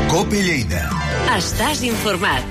COPE Lleida. Estàs informat.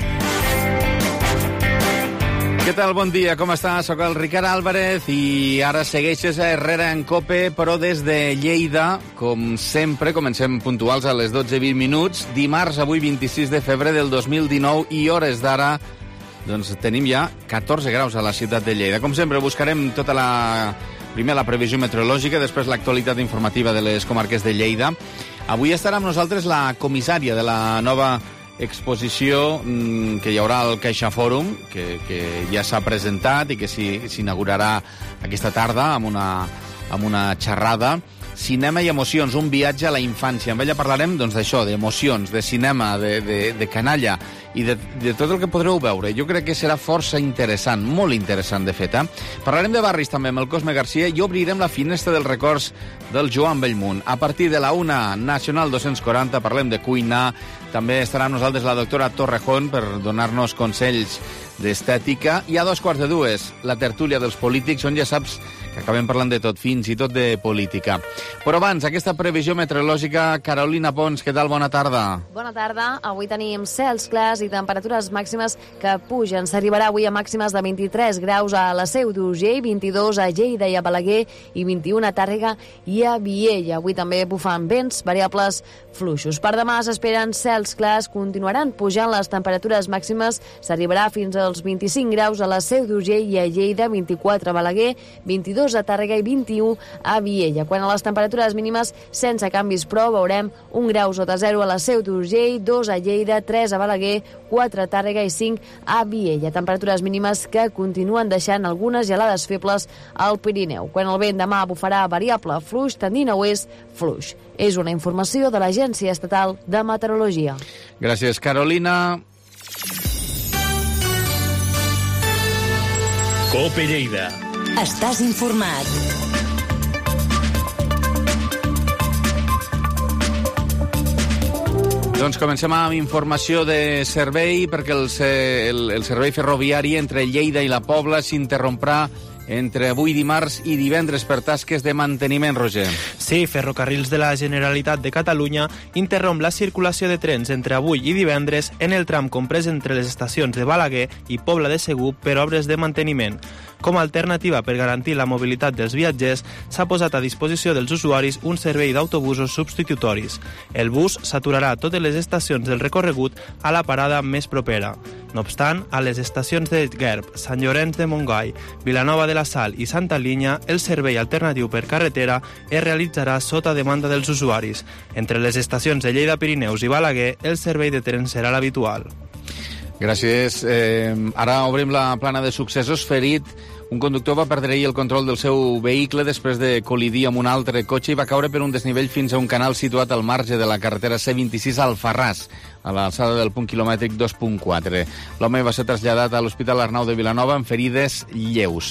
Què tal? Bon dia, com estàs? Soc el Ricard Álvarez i ara segueixes a Herrera en COPE, però des de Lleida. Com sempre, comencem puntuals a les 12:20. Dimarts, avui 26 de febrer del 2019 i hores d'ara doncs tenim ja 14 graus a la ciutat de Lleida. Com sempre, buscarem primer la previsió meteorològica, després l'actualitat informativa de les comarques de Lleida. Avui estarà amb nosaltres la comissària de la nova exposició que hi haurà al CaixaForum, que ja s'ha presentat i que s'inaugurarà aquesta tarda amb una xerrada. Cinema i emocions, un viatge a la infància. Amb ella parlarem d'això, d'emocions, de cinema, de canalla i de tot el que podreu veure. Jo crec que serà força interessant, molt interessant, de fet. Parlarem de barris també amb el Cosme Garcia i obrirem la finestra dels records del Joan Bellmunt. A partir de la 1 Nacional 240 parlem de cuina. També estarà amb nosaltres la doctora Torrejón per donar-nos consells d'estètica. I a 2:45, la tertúlia dels polítics, on ja saps que acabem parlant de tot, fins i tot de política. Però abans, aquesta previsió meteorològica, Carolina Pons, què tal? Bona tarda. Bona tarda. Avui tenim cels clars i temperatures màximes que pugen. S'arribarà avui a màximes de 23 graus a la Seu d'Urgell, 22 a Lleida i a Balaguer i 21 a Tàrrega i a Viella. Avui també bufant vents variables fluixos. Per demà s'esperen cels clars, continuaran pujant les temperatures màximes. S'arribarà fins als 25 graus a la Seu d'Urgell i a Lleida, 24 a Balaguer, 22 a Tàrrega i 21 a Viella. Quan a les temperatures mínimes, sense canvis, però veurem 1 grau sota 0 a la Seu d'Urgell, 2 a Lleida, 3 a Balaguer, 4 a Tàrrega i 5 a Viella. Temperatures mínimes que continuen deixant algunes gelades febles al Pirineu. Quan el vent demà bufarà variable fluix, tendint a oest fluix. És una informació de l'Agència Estatal de Meteorologia. Gràcies, Carolina. COPE Lleida. Estàs informat. Doncs comencem amb informació de servei, perquè el servei ferroviari entre Lleida i la Pobla s'interromprà entre avui dimarts i divendres per tasques de manteniment, Roger. Sí, Ferrocarrils de la Generalitat de Catalunya interromp la circulació de trens entre avui i divendres en el tram comprès entre les estacions de Balaguer i Pobla de Segur per obres de manteniment. Com a alternativa per garantir la mobilitat dels viatgers, s'ha posat a disposició dels usuaris un servei d'autobusos substitutoris. El bus s'aturarà a totes les estacions del recorregut a la parada més propera. No obstant, a les estacions de Gerb, Sant Llorenç de Montgai, Vilanova de la Sal i Santa Linya, el servei alternatiu per carretera es realitzarà sota demanda dels usuaris. Entre les estacions de Lleida, Pirineus i Balaguer, el servei de tren serà l'habitual. Gràcies. Ara obrim la plana de successos. Ferit, un conductor va perdre ahir el control del seu vehicle després de col·lidir amb un altre cotxe i va caure per un desnivell fins a un canal situat al marge de la carretera C26 al Alfarràs, a l'alçada del punt quilomètric 2.4. L'home va ser traslladat a l'Hospital Arnau de Vilanova amb ferides lleus.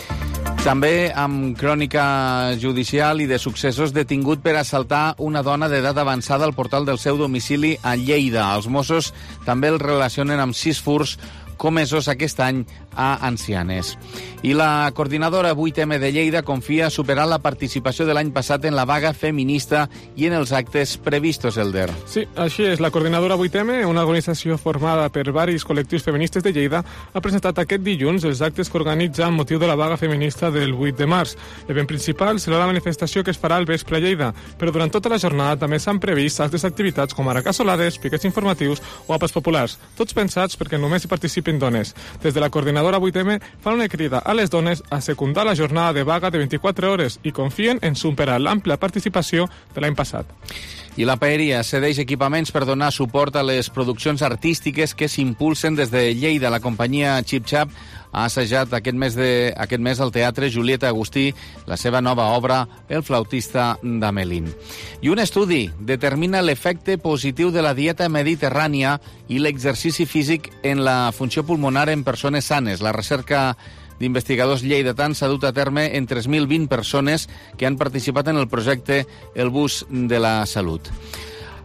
També amb crònica judicial i de successos, detingut per assaltar una dona d'edat avançada al portal del seu domicili a Lleida. Els Mossos també el relacionen amb 6 furts comesos aquest any a ancianes. I la coordinadora 8M de Lleida confia superar la participació de l'any passat en la vaga feminista i en els actes previstos, Elder. Sí, així és. La coordinadora 8M, una organització formada per varis col·lectius feministes de Lleida, ha presentat aquest dilluns els actes que organitza amb motiu de la vaga feminista del 8 de març. L'event principal serà la manifestació que es farà al vespre a Lleida, però durant tota la jornada també s'han previst altres activitats com ara cassolades, piquets informatius o àpats populars, tots pensats perquè només hi participin dones. Des de la coordinadora 8M fan una crida a les dones a secundar la jornada de vaga de 24 hores i confien en superar l'àmplia participació de l'any passat. I la Paeria cedeix equipaments per donar suport a les produccions artístiques que s'impulsen des de Lleida. La companyia Chip Chap ha assajat aquest mes al Teatre Julieta Agustí la seva nova obra El flautista d'Amelín. I un estudi determina l'efecte positiu de la dieta mediterrània i l'exercici físic en la funció pulmonar en persones sanes. La recerca d'investigadors lleidatans s'ha dut a terme en 3.020 persones que han participat en el projecte El bus de la salut.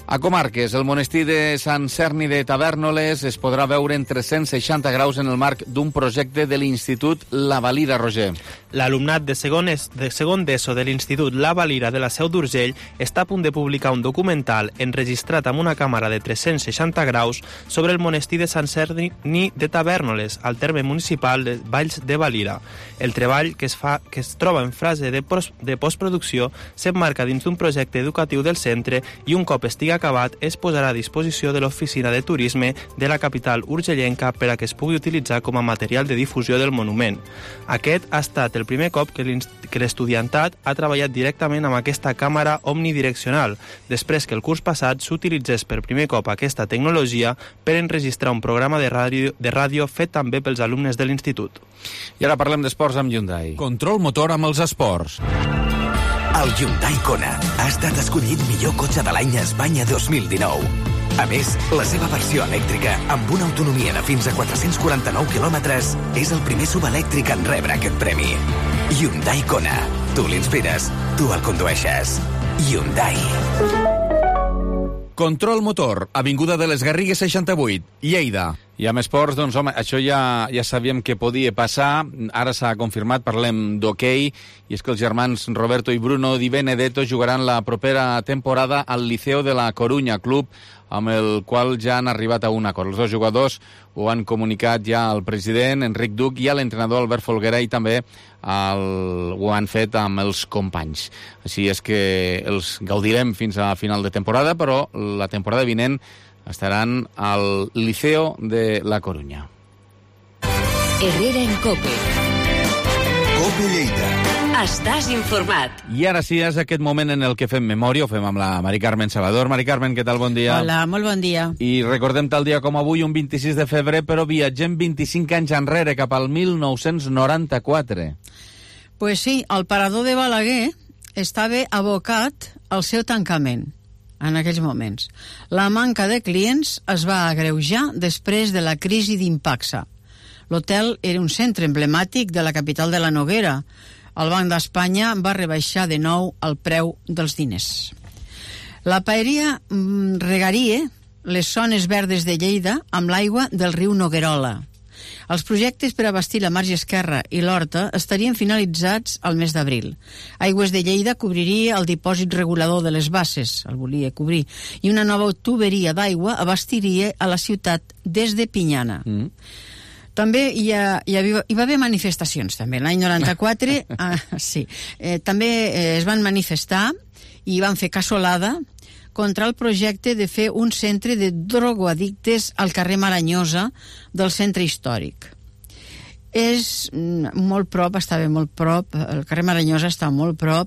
A Comarques, el monestir de Sant Cerni de Tavèrnoles es podrà veure en 360 graus en el marc d'un projecte de l'Institut La Valira, Roger. L'alumnat de segon d'ESO de l'Institut La Valira de la Seu d'Urgell està a punt de publicar un documental enregistrat amb una càmera de 360 graus sobre el monestir de Sant Cerni de Tavèrnoles, al terme municipal de Valls de Valira. El treball, que es troba en fase de postproducció, s'emmarca dins d'un projecte educatiu del centre i un cop estigui acabat es posarà a disposició de l'Oficina de Turisme de la capital urgellenca per a que es pugui utilitzar com a material de difusió del monument. Aquest ha estat el primer cop que l'estudiantat ha treballat directament amb aquesta càmera omnidireccional, després que el curs passat s'utilitzés per primer cop aquesta tecnologia per enregistrar un programa de ràdio fet també pels alumnes de l'institut. I ara parlem d'esports amb Hyundai. Control motor amb els esports. El Hyundai Kona ha estat escollit millor cotxe de l'any a Espanya 2019. A més, la seva versió elèctrica, amb una autonomia de fins a 449 quilòmetres, és el primer subalèctric en rebre aquest premi. Hyundai Kona. Tu l'inspires, tu el condueixes. Hyundai. Control motor, Avinguda de les Garrigues 68, Lleida. I amb esports, doncs, home, això ja sabíem que podia passar. Ara s'ha confirmat, parlem d'hoquei, i és que els germans Roberto i Bruno Di Benedetto jugaran la propera temporada al Liceo de la Corunya, club amb el qual ja han arribat a un acord. Els dos jugadors ho han comunicat ja al president, Enric Duc, i a l'entrenador Albert Folguera, i també ho han fet amb els companys. Així és que els gaudirem fins a final de temporada, però la temporada vinent estaran al Liceo de la Corunya. Herrera en Cope. Cope Lleida. Estàs informat. I ara sí, és aquest moment en el que fem memòria, ho fem amb la Mari Carmen Salvador. Mari Carmen, què tal? Bon dia. Hola, molt bon dia. I recordem tal dia com avui, un 26 de febrer, però viatgem 25 anys enrere, cap al 1994. Pues sí, el parador de Balaguer estava abocat al seu tancament en aquells moments. La manca de clients es va agreujar després de la crisi d'Impaxa. L'hotel era un centre emblemàtic de la capital de la Noguera. El Banc d'Espanya va rebaixar de nou el preu dels diners. La paeria regaria les zones verdes de Lleida amb l'aigua del riu Noguerola. Els projectes per abastir la marge esquerra i l'Horta estarien finalitzats al mes d'abril. Aigües de Lleida cobriria el dipòsit regulador de les basses, el volia cobrir, i una nova tuberia d'aigua abastiria a la ciutat des de Pinyana. També hi va haver manifestacions, també. L'any 94, sí. També es van manifestar i van fer cassolada contra el projecte de fer un centre de drogoaddictes al carrer Maranyosa del centre històric. És molt prop, estava molt prop, el carrer Maranyosa està molt prop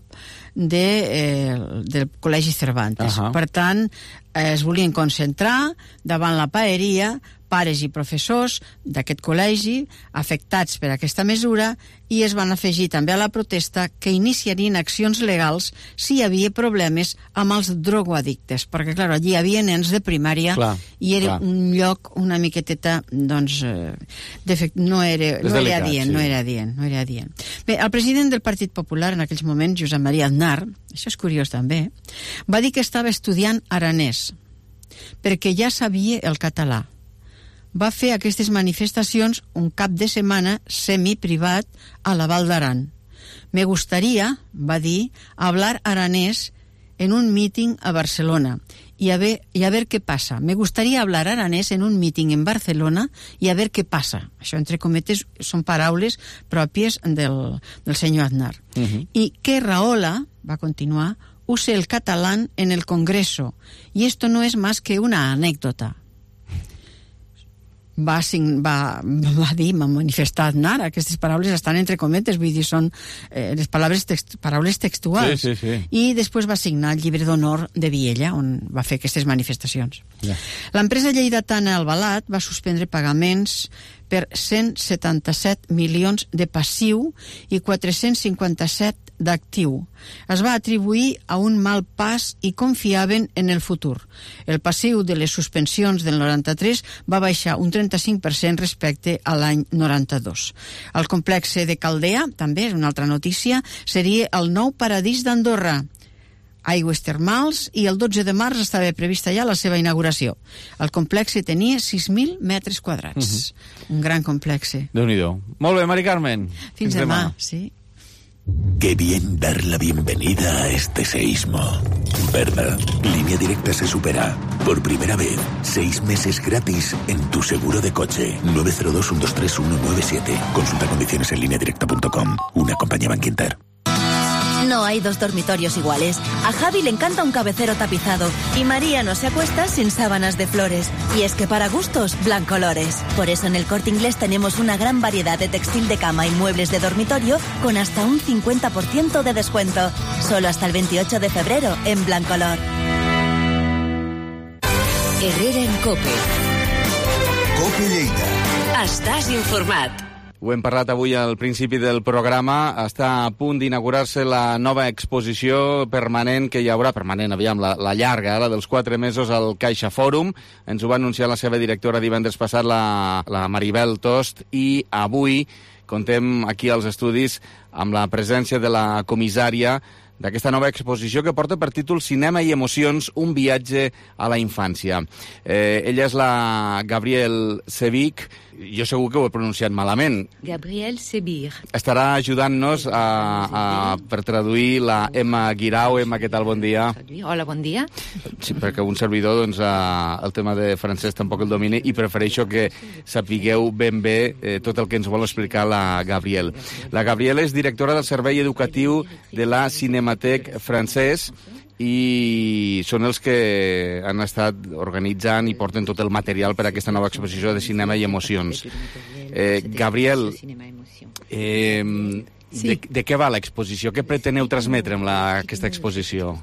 del Col·legi Cervantes. Per tant, es volien concentrar davant la paeria pares i professors d'aquest col·legi afectats per aquesta mesura, i es van afegir també a la protesta que iniciarien accions legals si hi havia problemes amb els drogoaddictes, perquè clar, allí hi havia nens de primària i era un lloc una miqueteta, doncs, no era adient. Bé, el president del Partit Popular en aquells moments, Josep Maria Aznar, això és curiós també, va dir que estava estudiant aranès perquè ja sabia el català. Va fer aquestes manifestacions un cap de setmana semiprivat a la Val d'Aran. Me gustaría, va dir, hablar aranés en un míting a Barcelona y a ver qué pasa. Me gustaría hablar aranés en un míting en Barcelona y a ver qué pasa. Això, entre cometes, són paraules pròpies del senyor Aznar. Y que Rahola, va continuar, use el catalán en el Congreso. Y esto no es más que una anécdota. Va dir, va manifestar Aznar, aquestes paraules estan entre cometes, vull dir, són les paraules textuals. Sí. I després va signar el llibre d'honor de Viella, on va fer aquestes manifestacions. L'empresa lleidatana Albalat va suspendre pagaments per 177 milions de passiu i 457 d'actiu. Es va atribuir a un mal pas i confiaven en el futur. El passiu de les suspensions del 93 va baixar un 35% respecte a l'any 92. El complexe de Caldea, també és una altra notícia, seria el nou paradís d'Andorra. aigües termals, i el 12 de març estava prevista ja la seva inauguració. El complex tenia 6.000 metres quadrats. Un gran complex. Déu-n'hi-do. Molt bé, Mari Carmen. Fins demà, sí. Qué bien dar la bienvenida a este seísmo. ¿Verdad? Línea Directa se supera. Por primera vez, 6 meses gratis en tu seguro de coche. 902-123-197. Consulta condiciones en lineadirecta.com. Una compañía Bankinter. No hay dos dormitorios iguales. A Javi le encanta un cabecero tapizado y María no se acuesta sin sábanas de flores. Y es que para gustos, Blancolores. Por eso en el Corte Inglés tenemos una gran variedad de textil de cama y muebles de dormitorio con hasta un 50% de descuento. Solo hasta el 28 de febrero en Blancolor. Herrera en COPE. COPE Lleida. Estàs informat. Ho hem parlat avui al principi del programa. Està a punt d'inaugurar-se la nova exposició permanent que hi haurà, la llarga, la dels 4 mesos al Caixa Fòrum. Ens ho va anunciar la seva directora divendres passat, la Maribel Tost, i avui contem aquí als estudis amb la presència de la comissària d'aquesta nova exposició que porta per títol Cinema i emocions, un viatge a la infància. Ella és la Gabrielle Sebig. Jo segur que ho he pronunciat malament. Gabrielle Sebig. Estarà ajudant-nos per traduir la Emma Guirao. Emma, què tal? Bon dia. Hola, bon dia. Sí, perquè un servidor, doncs, el tema de francès tampoc el domini i prefereixo que sapigueu ben bé tot el que ens vol explicar la Gabrielle. La Gabrielle és directora del Servei Educatiu de la Cinémathèque Française i són els que han estat organitzant i porten tot el material per a aquesta nova exposició de cinema i emocions. Gabriel, de què va l'exposició? Què preteneu transmetre amb aquesta exposició?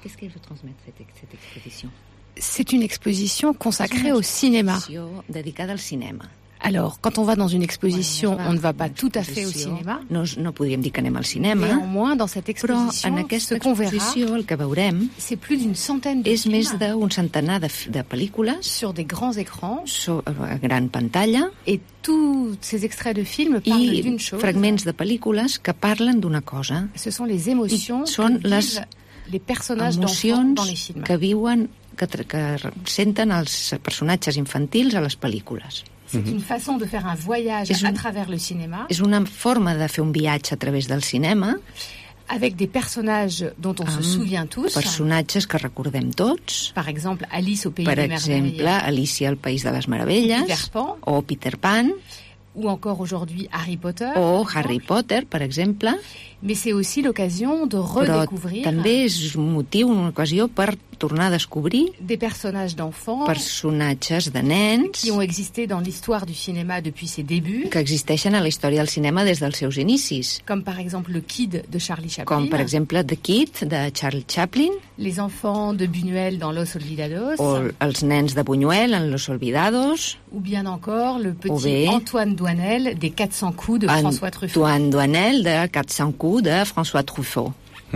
C'est une exposition consacrée au cinéma. Dedicada al cinema. Alors, quand on va dans une exposition, on ne va pas tout à fait au cinéma. No podríem dir que anem al cinema. Néanmoins, dans cette exposition, ce qu'on verra, el que veurem, c'est plus d'une centaine de films. És més d'un centenar de pel·lícules sur des grands écrans, a gran pantalla, et tous ces extraits de films parlent d'une chose. I fragments de pel·lícules que parlen d'una cosa. Ce sont les émotions són les personnages d'enfants dans les films. Que viuen, que senten els personatges infantils a les pel·lícules. C'est une façon de faire un voyage à travers le cinéma. És una forma de fer un viatge a través del cinema. Avec des personnages dont on se souvient tous. Personatges que recordem tots. Par exemple, Alice au Pays des Merveilles. Per exemple, Alicia al País de les Meravelles. O Peter Pan. Ou encore aujourd'hui Harry Potter. O Harry Potter, per exemple. Mais c'est aussi l'occasion de redécouvrir. Però també és un motiu, una ocasió per tornar a descobrir des personnages d'enfants, personatges de nens qui ont existé dans l'histoire du cinéma depuis ses débuts, que existeixen a la història del cinema des dels seus inicis, comme par exemple le Kid de Charlie Chaplin, com per exemple The Kid de Charlie Chaplin, les enfants de Buñuel dans Los Olvidados, o els nens de Buñuel en Los Olvidados, ou bien encore le petit Antoine Doinel des 400 coups de François Truffaut. Antoine Doinel de 400 coups de François Truffaut.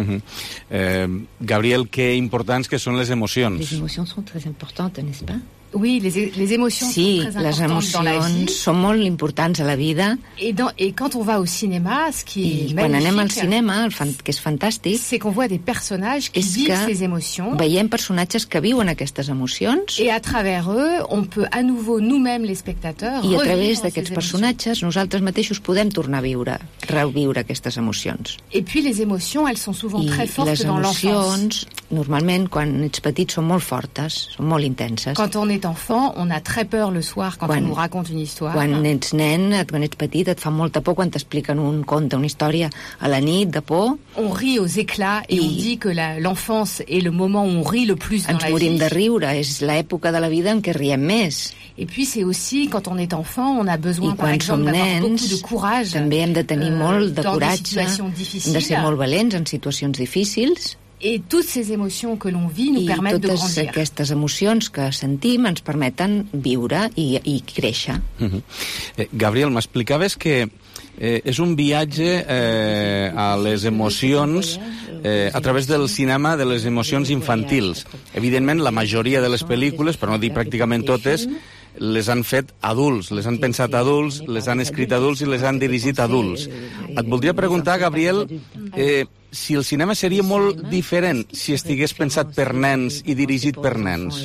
Gabriel, que importants que són les emocions. Les emocions són très importantes, n'est-ce pas? Oui, les émotions sont très importantes dans la vie. Són molt importants a la vida. Et quand on va au cinéma, ce qui est magnifique, quan anem al cinema, que és fantàstic, c'est qu'on voit des personnages qui vivent ces émotions. Veiem personatges que viuen aquestes emocions. Et à travers eux, on peut à nouveau, nous-mêmes, les spectateurs, I a través d'aquests personatges, nosaltres mateixos podem tornar a reviure aquestes emocions. Et puis les émotions, elles sont souvent très fortes dans l'enfance. I les emocions, normalment, quan ets petit, són molt fortes, són molt intenses. Quand on est enfant, on a très peur le soir quand on nous raconte une histoire. Quan ets nen, quan ets petit, et fa molta por quan t'expliquen un conte, una història a la nit, de por. On rit aux éclats et on dit que l'enfance est le moment où on rit le plus dans la vie. Ens morim de riure, és l'època de la vida en què riem més. Et puis c'est aussi, quand on est enfant, on a besoin, par exemple, d'avoir beaucoup de courage. També hem de tenir molt de coratge, hem de ser molt valents en situacions difícils. Et toutes ces émotions que l'on vit nous permettent de grandir. I totes aquestes emocions que sentim ens permeten viure i créixer. Gabriel, m'explicaves que és un viatge a les emocions a través del cinema de les emocions infantils. Evidentment, la majoria de les pel·lícules, per no dir pràcticament totes, les han fet adults, les han pensat adults, les han escrit adults i les han dirigit adults. Et voldria preguntar, Gabriel, si el cinema seria molt diferent si estigués pensat per nens i dirigit per nens.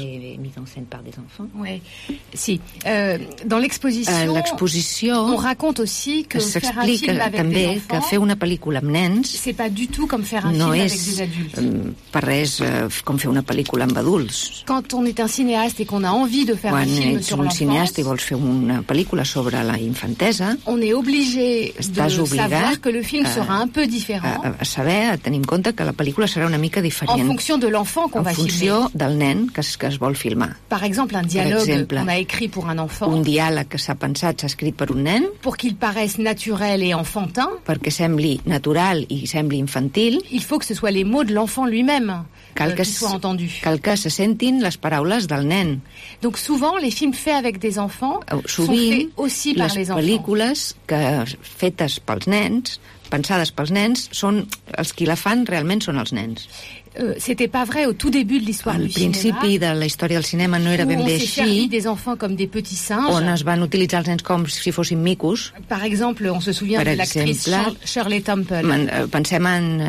Oui, si. Dans l'exposition, on raconte aussi que faire un film avec des enfants, que fer una pel·lícula amb nens c'est pas du tout comme faire un film avec des adultes. Per res com fer una pel·lícula amb adults. Quand on est un cinéaste et qu'on a envie de faire un film sur l'enfance, cinéaste i vols fer una pel·lícula sobre la infantesa, on est obligé de savoir que le film sera un peu différent. A tenir en compte que la pel·lícula serà una mica diferent. En fonction de l'enfant qu'on va filmer. En funció del nen que es vol filmar. Par exemple, un dialogue qu'on a écrit pour un enfant. Un diàleg que s'ha pensat, s'ha escrit per un nen. Pour qu'il paraisse naturel et enfantin. Perquè sembli natural i sembli infantil. Il faut que ce soit les mots de l'enfant lui-même qui soient entendus. Cal que se sentin les paraules del nen. Donc souvent, les films faits avec des enfants sont faits aussi par les enfants. Les pel·lícules fetes pels nens, pensades pels nens, els qui la fan realment són els nens. C'était pas vrai au tout début de l'histoire du cinéma. Al principi de la història del cinema no era ben bé així. On s'est servi des enfants comme des petits singes. On es van utilitzar els nens com si fossin micos. Par exemple, on se souvient de l'actrice Shirley Temple. Pensem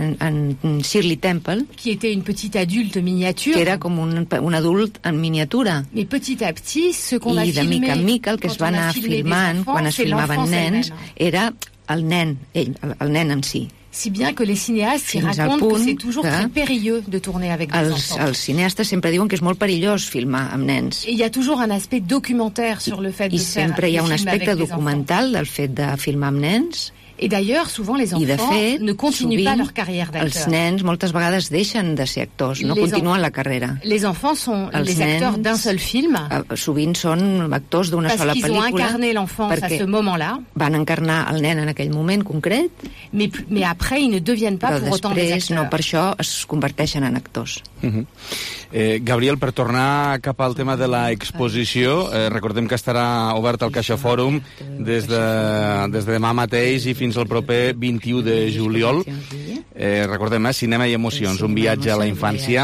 en Shirley Temple. Qui était une petite adulte miniature. Que era com un adult en miniatura. Mais petit à petit, ce qu'on a filmé... I de mica en mica el que es va anar filmant quan es filmaven nens era el nen en si. Si bien que les cinéastes racontent que c'est toujours très périlleux de tourner avec des enfants. Els cineastes sempre diuen que és molt perillós filmar amb nens. Et il y a toujours un aspect documentaire sur le fait de faire des films avec des enfants. I sempre hi ha un aspecte documental del fet de filmar amb nens. Et d'ailleurs, souvent, les enfants ne continuent pas leur carrière d'acteur. Els nens moltes vegades deixen de ser actors, no continuen la carrera. Les enfants sont les acteurs d'un seul film. Sovint són actors d'una sola pel·lícula. Parce qu'ils ont incarné l'enfance à ce moment-là. Van encarnar el nen en aquell moment concret. Mais après, ils ne deviennent pas pour autant des acteurs. No, per això es converteixen en actors. Gabriel, per tornar cap al tema de l'exposició, recordem que estarà obert al Caixa Fòrum des de demà mateix i fins al proper 21 de juliol. Recordem, cinema i emocions, un viatge a la infància.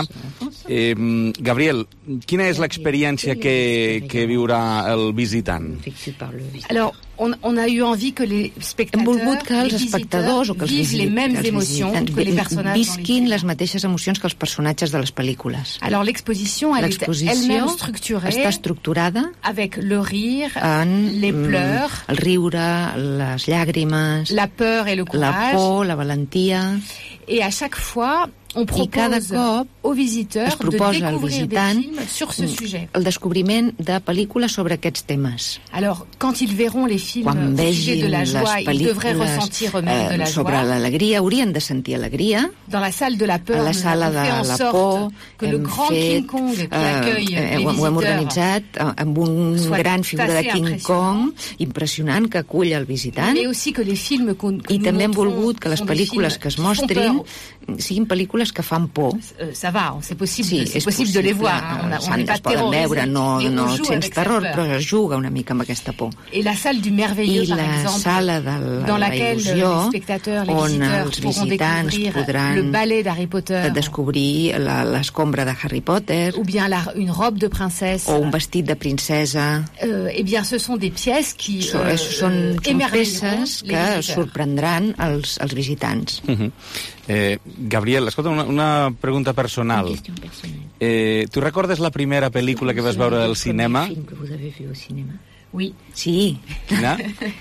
Gabriel, quina és l'experiència que viurà el visitant? Alors, on a eu envie que les espectadors vivent les mêmes émotions que les personnages visquin les mateixes emocions que els personatges de les pel·lícules. Alors l'exposition elle est elle-même structurée, està estructurada avec le rire, les pleurs, el riure, les llàgrimes, la peur et le courage, la por, la valentia. Et à chaque fois, on propose aux visiteurs de découvrir des films sur ce sujet. El descobriment de pel·lícules sobre aquests temes. Alors, quand ils verront les films au sujet de la joie, ils devraient ressentir eux-mêmes de la joie. Sobre l'alegria, haurien de sentir alegria. Dans la salle de la peur, a la sala de la por, que le grand King Kong qui accueille les visiteurs ho hem organitzat amb un gran figura de King Kong impressionant que acull el visitant. Mais aussi que les films I també hem volgut que les pel·lícules que es mostrin siguin pel·lícules que fan por. Ça va, c'est possible de les voir. On n'est pas terrorisés. No sents terror, però es juga una mica amb aquesta por. Et la salle du merveilleux, par exemple, sala de dans laquelle les spectateurs, les visiteurs pourront découvrir le ballet d'Harry Potter, descobrir l'escombra de Harry Potter, ou bien une robe de princesse, o un vestit de princesa. Eh bien, ce sont des pièces qui són peces que sorprendran els visitants. Gabriel, escolta, una pregunta personal. Tu recordes la primera pel·lícula que vas veure al cinema? Oui. Sí. Quina?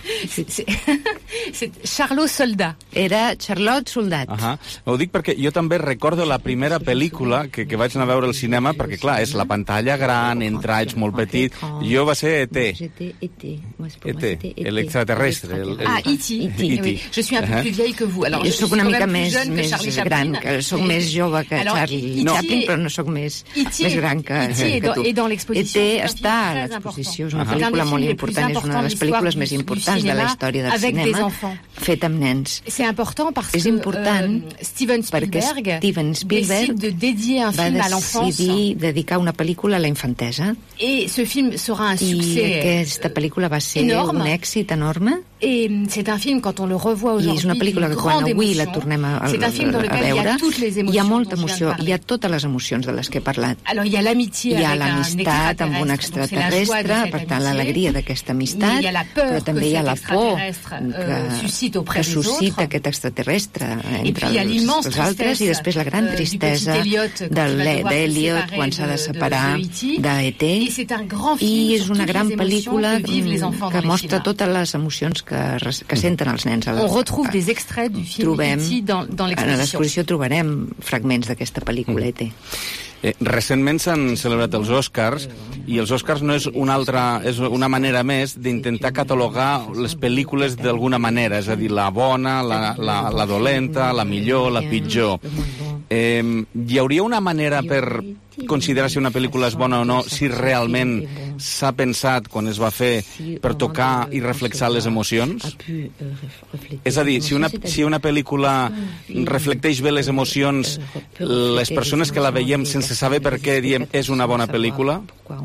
C'est Charlot Soldat. Era Charlotte Soldat. Ho dic perquè jo també recordo la primera pel·lícula que vaig anar a veure al cinema, perquè, clar, és la pantalla gran, entraig molt petit. Jo va ser E.T. E.T. l'extraterrestre. E.T. Je suis un peu plus vieille que vous. Jo soc una mica més gran, soc més jove que Charlie Chaplin, però no soc més gran que tu. E.T. està a l'exposició, és una pel·lícula molt important, és una de les pel·lícules més importants de la història del cinema, feta amb nens. És important perquè Steven Spielberg va decidir dedicar una pel·lícula a la infantesa. I aquesta pel·lícula va ser un èxit enorme. Et c'est un film, quand on le revoit aujourd'hui, és una pel·lícula que quan avui la tornem a veure, hi ha molta emoció, hi ha totes les emocions de les que he parlat. Hi ha l'amistat amb un extraterrestre, per tant l'alegria d'aquesta amistat, però també hi ha la por que suscita aquest extraterrestre entre els altres, i després la gran tristesa d'Elliot quan s'ha de separar d'E.T. I és una gran pel·lícula que mostra totes les emocions que senten els nens. On retrouve des extraits du film E.T. dans l'exposition. A l'exposició trobarem fragments d'aquesta pel·lícula E.T. Recentment s'han celebrat els Oscars, i els Oscars no és és una manera més d'intentar catalogar les pel·lícules d'alguna manera, és a dir, la bona, la dolenta, la millor, la pitjor. Hi hauria una manera per considerar si una pel·lícula és bona o no, si realment s'ha pensat quan es va fer per tocar i reflexar les emocions? És a dir, si una pel·lícula reflecteix bé les emocions, les persones que la veiem sense saber per què diem és una bona pel·lícula?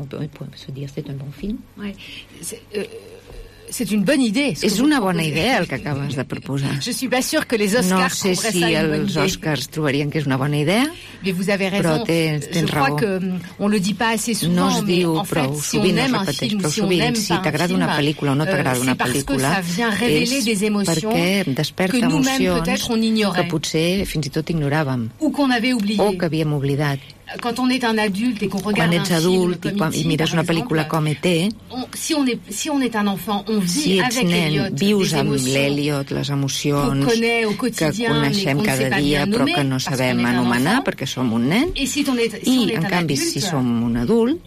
C'est une bonne idée. És una bona idea el que acabes de proposar. Je suis pas sûre que les Oscars no sé si els Oscars trobarien que és una bona idea, però tens raó. On le dit pas assez souvent, no es diu prou sovint, no es repeteix prou sovint. Si t'agrada una pel·lícula o no t'agrada una pel·lícula, és perquè desperta emocions que potser fins i tot ignoràvem o que havíem oblidat. Quand on est un adulte et qu'on regarde un film comme i mires una pel·lícula com E.T., si on est un enfant, on vit avec Elliot vius amb l'Elliot les emocions que coneixem cada dia però que no sabem anomenar perquè som un nen, i en canvi si som un adult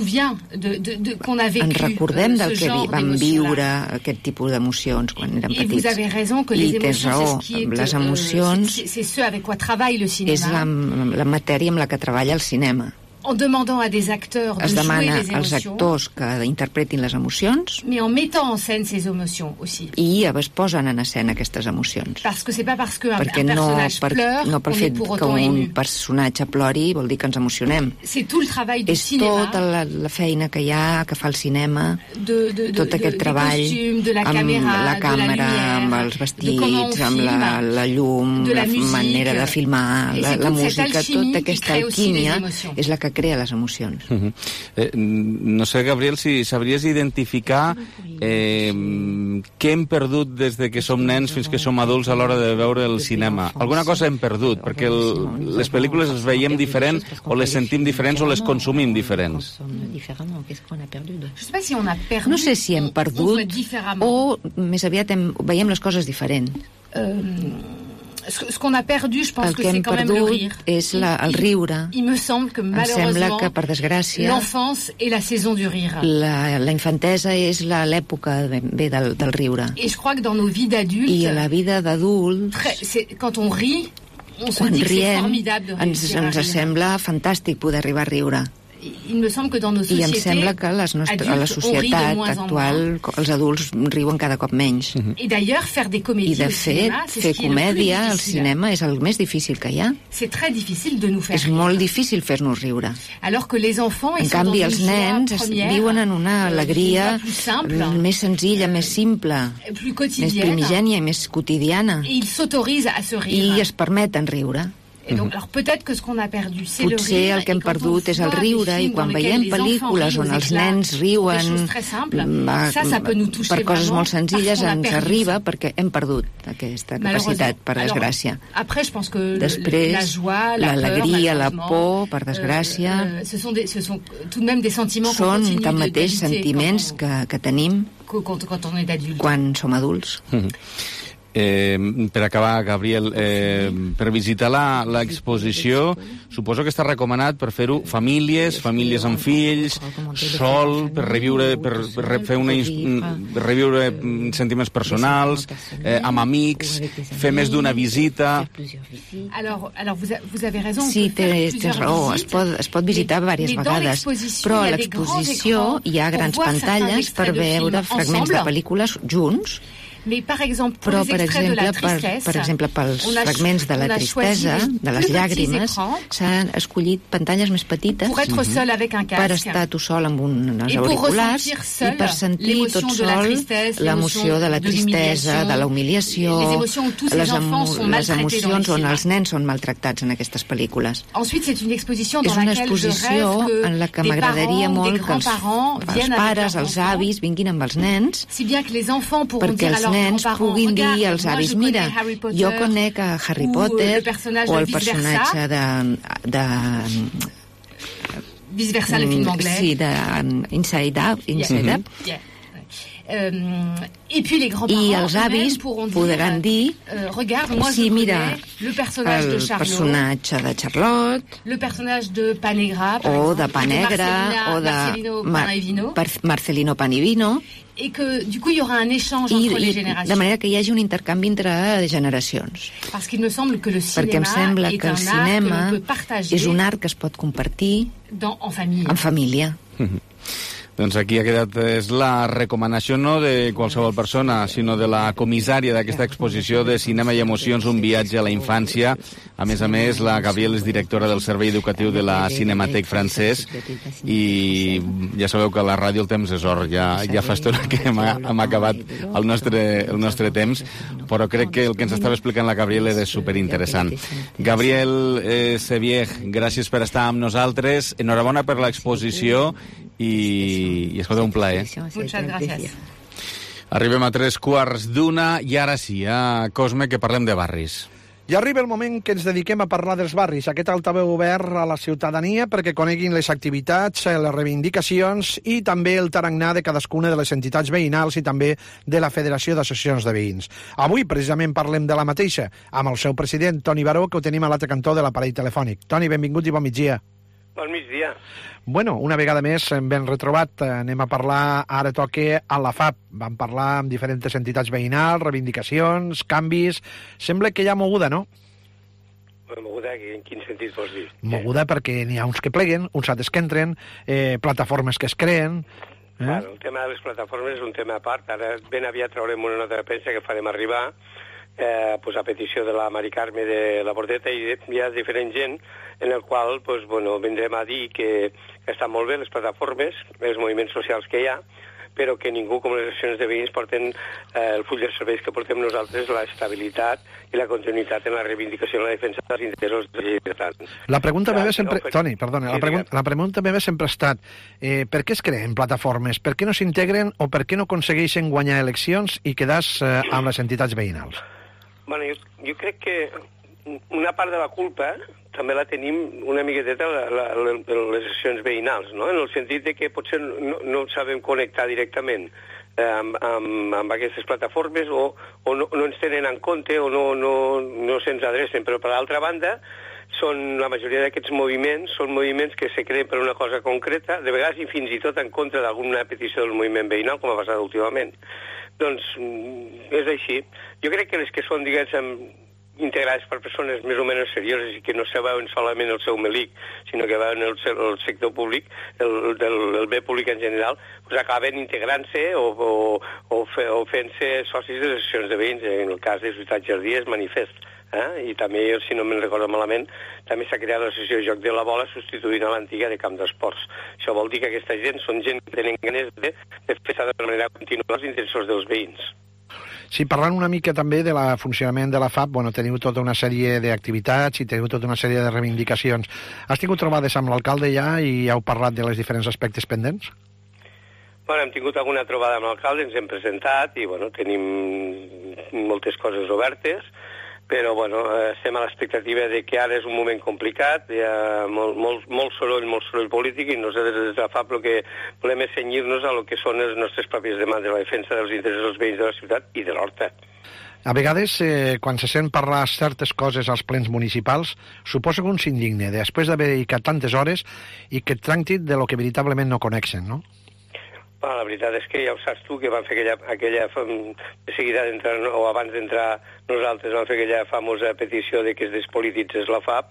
ens recordem del que vam viure aquest tipus d'emocions quan érem petits. I tens raó, les emocions és la matèria amb la que treballa al cinema. En demandant à des acteurs de jouer les émotions. Als actors que interpretin les emocions. Mais en mettant en scène ces émotions aussi. I es posen en escena aquestes emocions. Parce que c'est pas parce qu'un personnage pleure no pel fet que un personatge plori vol dir que ens emocionem. C'est tout le travail du cinéma. És tota la feina que hi ha, que fa el cinema, tot aquest treball amb la càmera, amb els vestits, amb la llum, la manera de filmar, la música, tota aquesta alquímia és la que crea les emocions. No sé, Gabriel, si sabries identificar què hem perdut des de que som nens fins que som adults a l'hora de veure el cinema. Alguna cosa hem perdut, perquè les pel·lícules les veiem diferent, o les sentim diferents, o les consumim diferents. No sé si hem perdut, o més aviat veiem les coses diferent. Ce qu'on a perdu, je pense que c'est quand même le rire. És el riure. Il me semble que malheureusement, que, per desgràcia, l'enfance est la saison du rire. La infantesa és l'època del riure. Et je crois que dans nos vies d'adultes, i a la vida d'adults, quand on rit, on se dit que c'est formidable de réussir ens sembla fantàstic poder arribar a riure. Il me semble que dans nos sociétés, I em sembla que a la societat actual els adults riuen cada cop menys. I de fet, fer comèdia al cinema és el més difícil que hi ha. És molt difícil fer-nos riure. En canvi, els nens viuen en una alegria més senzilla, més simple, més primigènia i més quotidiana. I es permeten riure. Potser el que hem perdut és el riure, i quan veiem pel·lícules on els nens riuen per coses molt senzilles ens arriba perquè hem perdut aquesta capacitat, per desgràcia. Després, l'alegria, la por, per desgràcia, són tanmateix sentiments que tenim quan som adults. Per acabar, Gabriel, per visitar l'exposició, suposo que està recomanat per fer-ho famílies amb fills, sol, per reviure sentiments personals, amb amics, fer més d'una visita. Sí, tens raó, es pot visitar diverses vegades, però a l'exposició hi ha grans pantalles per veure fragments de pel·lícules junts, Però, per exemple, pels fragments de la tristesa, de les llàgrimes, s'han escollit pantalles més petites per estar tu sol amb uns auriculars i per sentir tot sol l'emoció de la tristesa, de la humiliació, les emocions on els nens són maltractats en aquestes pel·lícules. És una exposició en la que m'agradaria molt que els pares, els avis, vinguin amb els nens, perquè els nens puguin dir als avis, mira, jo conec a Harry Potter o el personatge de vice-versa, le film anglais. Sí, d'Inside Up. I els avis podran dir sí, mira, el personatge de Charlotte o de Panegra o de Marcelino Panivino, et que du coup il y aura un échange entre les générations. De manera que hi hagi un intercanvi entre generacions. Parce qu'il me semble que le cinéma perquè em sembla que el cinema és un art que es pot compartir en família. Doncs aquí ha quedat, és la recomanació no de qualsevol persona, sinó de la comissària d'aquesta exposició de Cinema i Emocions, un viatge a la infància. A més, la Gabriel és directora del Servei Educatiu de la Cinematec francès i ja sabeu que a la ràdio el temps és or, ja fa estona que hem acabat el nostre temps, però crec que el que ens estava explicant la Gabriel era superinteressant. Gabriel Sevier, gràcies per estar amb nosaltres, enhorabona per l'exposició i escolta, un plaer. Muchas gracias. Arribem a 3:15 i ara sí, a Cosme, que parlem de barris. I arriba el moment que ens dediquem a parlar dels barris. Aquest altaveu obert a la ciutadania perquè coneguin les activitats, les reivindicacions i també el tarannà de cadascuna de les entitats veïnals i també de la Federació d'Associacions de Veïns. Avui, precisament, parlem de la mateixa, amb el seu president, Toni Baró, que ho tenim a l'altre cantó de l'aparell telefònic. Toni, benvingut i bon migdia. Bon migdia. Bueno, una vegada més ben retrobat. Anem a parlar, ara toca a la FAP. Vam parlar amb diferents entitats veïnals, reivindicacions, canvis. Sembla que hi ha moguda, no? Moguda, en quin sentit vols dir? Moguda perquè n'hi ha uns que pleguen, uns altres que entren, plataformes que es creen. Claro, el tema de les plataformes és un tema a part. Ara ben aviat traurem una nota de premsa que farem arribar a petició de la Mari Carme de la Bordeta i hi ha diferent gent en el qual vindrem a dir que estan molt bé les plataformes, els moviments socials que hi ha, però que ningú, com les associacions de veïns, porten el full de serveis que portem nosaltres, l'estabilitat i la continuïtat en la reivindicació i la defensa dels interessos dels lleidatans. La pregunta meva sempre... Toni, perdona, la pregunta meva sempre ha estat per què es creen plataformes? Per què no s'integren o per què no aconsegueixen guanyar eleccions i quedar-se amb les entitats veïnals? Bueno, jo crec que una part de la culpa també la tenim una miqueteta les associacions veïnals, no? En el sentit de que potser no sabem connectar directament amb aquestes plataformes o no ens tenen en compte o no se'ns adrecen. Però, per l'altra banda, la majoria d'aquests moviments són moviments que se creen per una cosa concreta, de vegades i fins i tot en contra d'alguna petició del moviment veïnal, com ha passat últimament. Doncs és així. Jo crec que les que són, diguéssim, integrades per persones més o menys serioses i que no se veuen solament el seu melic, sinó que veuen el sector públic, el bé públic en general, acaben integrant-se o fent-se socis de les associacions de veïns. En el cas de Ciutat Jardí és manifest. I també, si no me'n recordo malament, també s'ha creat l'associació Joc de la Bola substituint a l'antiga de Camp d'Esports. Això vol dir que aquesta gent són gent que tenen ganes de defensar de manera contínua els interessos dels veïns. Sí, parlant una mica també del funcionament de la FAP, teniu tota una sèrie d'activitats i teniu tota una sèrie de reivindicacions. Has tingut trobades amb l'alcalde ja i heu parlat de les diferents aspectes pendents? Bueno, hem tingut alguna trobada amb l'alcalde, ens hem presentat i tenim moltes coses obertes, però estem a l'expectativa de que ara és un moment complicat, hi ha molt soroll polític i nosaltres des de la FAP el que volem és cenyir-nos a lo que són les nostres pròpies demandes, la defensa dels interessos dels veïns de la ciutat i de l'Horta. A vegades, quan se sent parlar certes coses als plens municipals, suposo que un s'indigne després d'haver dedicat tantes hores i que et tractin de lo que veritablement no coneixen, no? La veritat és que ja ho saps tu, que van fer aquella de seguida d'entrar, o abans d'entrar nosaltres, van fer aquella famosa petició de que es despolititzés la FAP,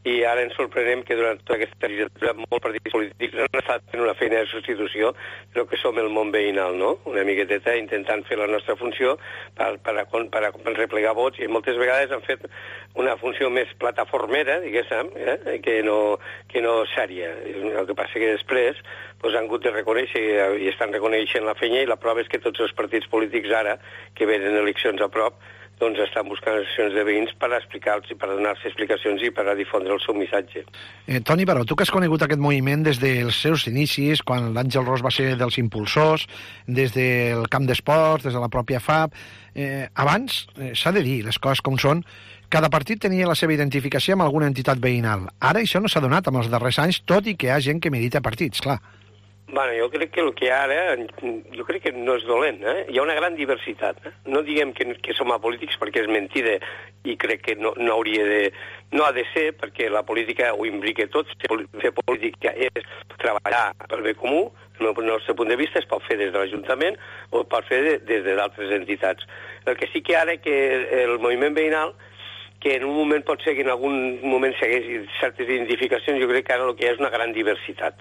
i ara ens sorprenem que durant tota aquesta legislatura molts partits polítics han estat fent una feina de substitució del que som el món veïnal, no? Una miqueteta intentant fer la nostra funció per replegar vots, i moltes vegades han fet una funció més plataformera, diguéssim, que no sèria. El que passa que després han hagut de reconèixer i estan reconeixent la feina, i la prova és que tots els partits polítics ara, que venen eleccions a prop, doncs estan buscant associacions de veïns per explicar-los i per donar-se explicacions i per a difondre el seu missatge. Toni Baró, tu que has conegut aquest moviment des dels seus inicis, quan l'Àngel Ros va ser dels impulsors, des del camp d'esports, des de la pròpia FAP, abans, s'ha de dir les coses com són, cada partit tenia la seva identificació amb alguna entitat veïnal. Ara això no s'ha donat en els darrers anys, tot i que hi ha gent que milita partits, clar. Bueno, jo crec que el que ara, jo crec que no és dolent, Hi ha una gran diversitat, No diguem que som apolítics perquè és mentida, i crec que no hauria de... No ha de ser, perquè la política ho imbrica tot. Fer política és treballar pel bé comú. Del nostre punt de vista es pot fer des de l'Ajuntament o es pot fer des d'altres entitats. El que sí que ara que el moviment veïnal, que en un moment pot ser que en algun moment segueixi certes identificacions, jo crec que ara el que hi ha és una gran diversitat.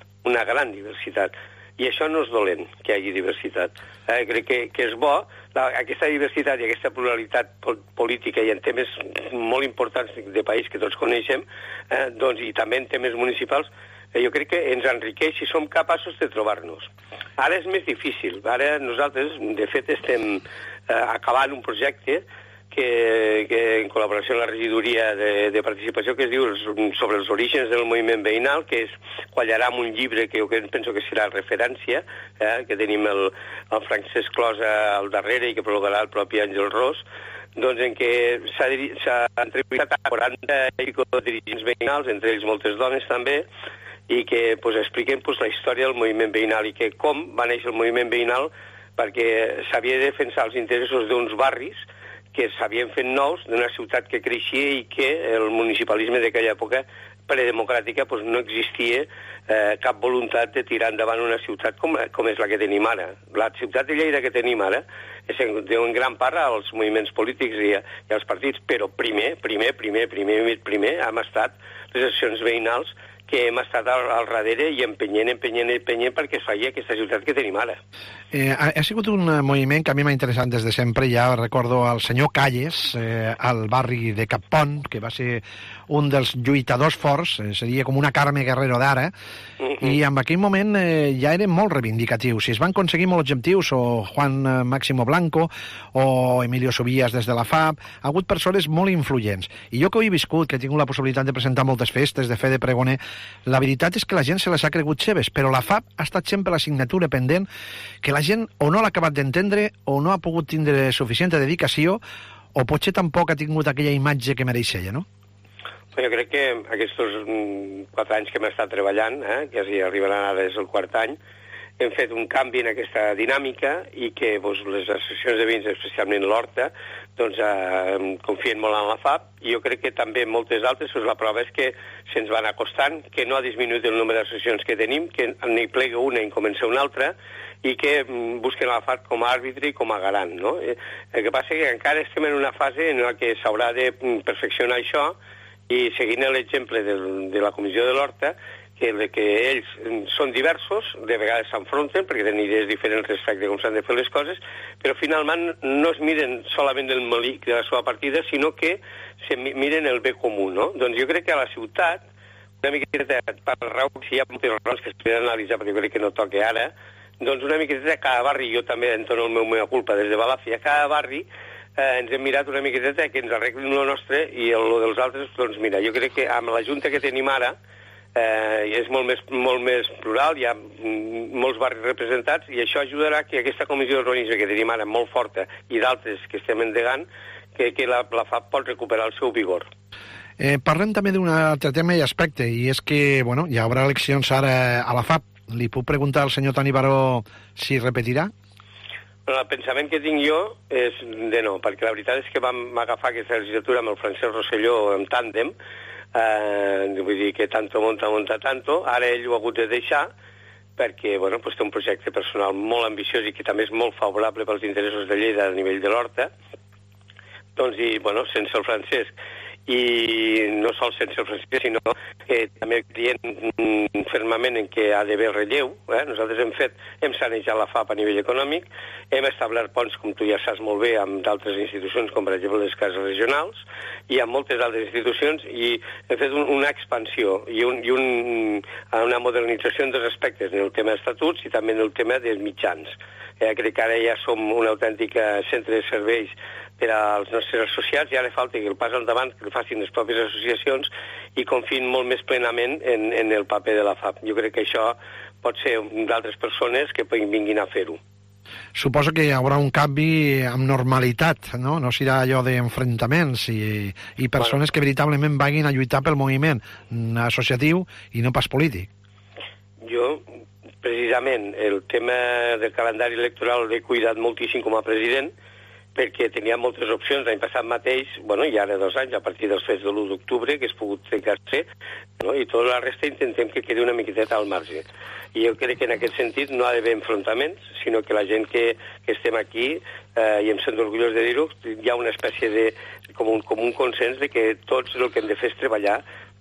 I això no és dolent, que hi hagi diversitat. Crec que és bo, aquesta diversitat i aquesta pluralitat política i en temes molt importants de país que tots coneixem, i també en temes municipals, jo crec que ens enriqueix si som capaços de trobar-nos. Ara és més difícil. Ara nosaltres, de fet, estem acabant un projecte que en col·laboració amb la regidoria de participació, que es diu sobre els orígens del moviment veïnal, que quallarà amb un llibre que jo penso que serà referència, que tenim el Francesc Closa al darrere i que prologarà el propi Àngel Ros, doncs en què s'ha entrevistat a 40 dirigents veïnals, entre ells moltes dones també, i que expliquen la història del moviment veïnal i que com va néixer el moviment veïnal, perquè s'havia de defensar els interessos d'uns barris que s'havien fet nous d'una ciutat que creixia i que el municipalisme d'aquella època predemocràtica no existia cap voluntat de tirar endavant una ciutat com és la que tenim ara. La ciutat de Lleida que tenim ara és en gran part als moviments polítics i als partits, però primer hem estat les associacions veïnals que hem estat al darrere i empenyent perquè es faci aquesta ciutat que tenim ara. Ha sigut un moviment que a mi m'ha interessat des de sempre. Ja recordo el senyor Calles, al barri de Cappont, que va ser un dels lluitadors forts, seria com una Carme Guerrero d'ara, i en aquell moment ja eren molt reivindicatius. Si es van aconseguir molts objectius, o Juan Máximo Blanco, o Emilio Subillas des de la FAP, ha hagut persones molt influents. I jo que ho he viscut, que he tingut la possibilitat de presentar moltes festes, de fer de pregoner, la veritat és que la gent se les ha cregut seves, però la FAP ha estat sempre la signatura pendent que la gent o no l'ha acabat d'entendre o no ha pogut tindre suficient dedicació o potser tampoc ha tingut aquella imatge que mereix ella, no? Jo crec que aquests 4 anys que hem estat treballant, que ja arribaran ara des del 4º any, hem fet un canvi en aquesta dinàmica i que les associacions de veïns, especialment l'Horta, confien molt en la FAP, i jo crec que també moltes altres, la prova és que se'ns van acostant, que no ha disminuït el nombre d'associacions que tenim, que n'hi plega una i en comença una altra, i que busquen la FAP com a àrbitre i com a garant, no? El que passa és que encara estem en una fase en la que s'haurà de perfeccionar això, i seguint l'exemple de la comissió de l'Horta, que ells són diversos, de vegades s'enfronten perquè tenen idees diferents respecte a com s'han de fer les coses, però finalment no es miren solament el melic de la seva partida, sinó que se miren el bé comú, no? Doncs jo crec que a la ciutat, una miqueta, per raó, si hi ha moltes raons que es poden analitzar, perquè jo crec que no toca ara, doncs una miqueta a cada barri, jo també entono el meva culpa des de Balàfia, a cada barri ens hem mirat una miqueta que ens arreglin el nostre i el dels altres, doncs mira, jo crec que amb la junta que tenim ara és molt més plural, hi ha molts barris representats i això ajudarà que aquesta comissió d'urbanisme que tenim ara molt forta i d'altres que estem endegant, que la FAP pot recuperar el seu vigor. Parlem també d'un altre tema i aspecte, i és que hi haurà eleccions ara a la FAP. Li puc preguntar al senyor Toni Baró si repetirà? El pensament que tinc jo és de no, perquè la veritat és que vam agafar aquesta legislatura amb el Francesc Rosselló en tàndem, vull dir que tanto monta, ara ell ho ha hagut de deixar perquè té un projecte personal molt ambiciós i que també és molt favorable pels interessos de Lleida a nivell de l'Horta, doncs, i sense el Francesc i no sols sense el francès, sinó també creient fermament en què ha d'haver relleu. Nosaltres hem sanejat la FAP a nivell econòmic, hem establert ponts, com tu ja saps molt bé, amb d'altres institucions, com per exemple les cases regionals, i amb moltes altres institucions, i hem fet una expansió i una modernització en dos aspectes, en el tema d'estatuts i també en el tema dels mitjans. Crec que ara ja som un autèntic centre de serveis per als nostres associats, i ara falta que el pas endavant que el facin les pròpies associacions i confien molt més plenament en el paper de la FAP. Jo crec que això pot ser d'altres persones que vinguin a fer-ho. Suposo que hi haurà un canvi amb normalitat, no? No serà allò d'enfrontaments i persones que veritablement vagin a lluitar pel moviment associatiu i no pas polític. Jo, precisament, el tema del calendari electoral l'he cuidat moltíssim com a president, perquè tenia moltes opcions l'any passat mateix, i ara 2 anys, a partir dels fets de l'1 d'octubre, que es pogut fer, i tota la resta intentem que quedi una miqueteta al marge. I jo crec que en aquest sentit no ha d'haver enfrontaments, sinó que la gent que estem aquí, i em sento orgullós de dir-ho, hi ha una espècie de, com un consens de que tots el que hem de fer és treballar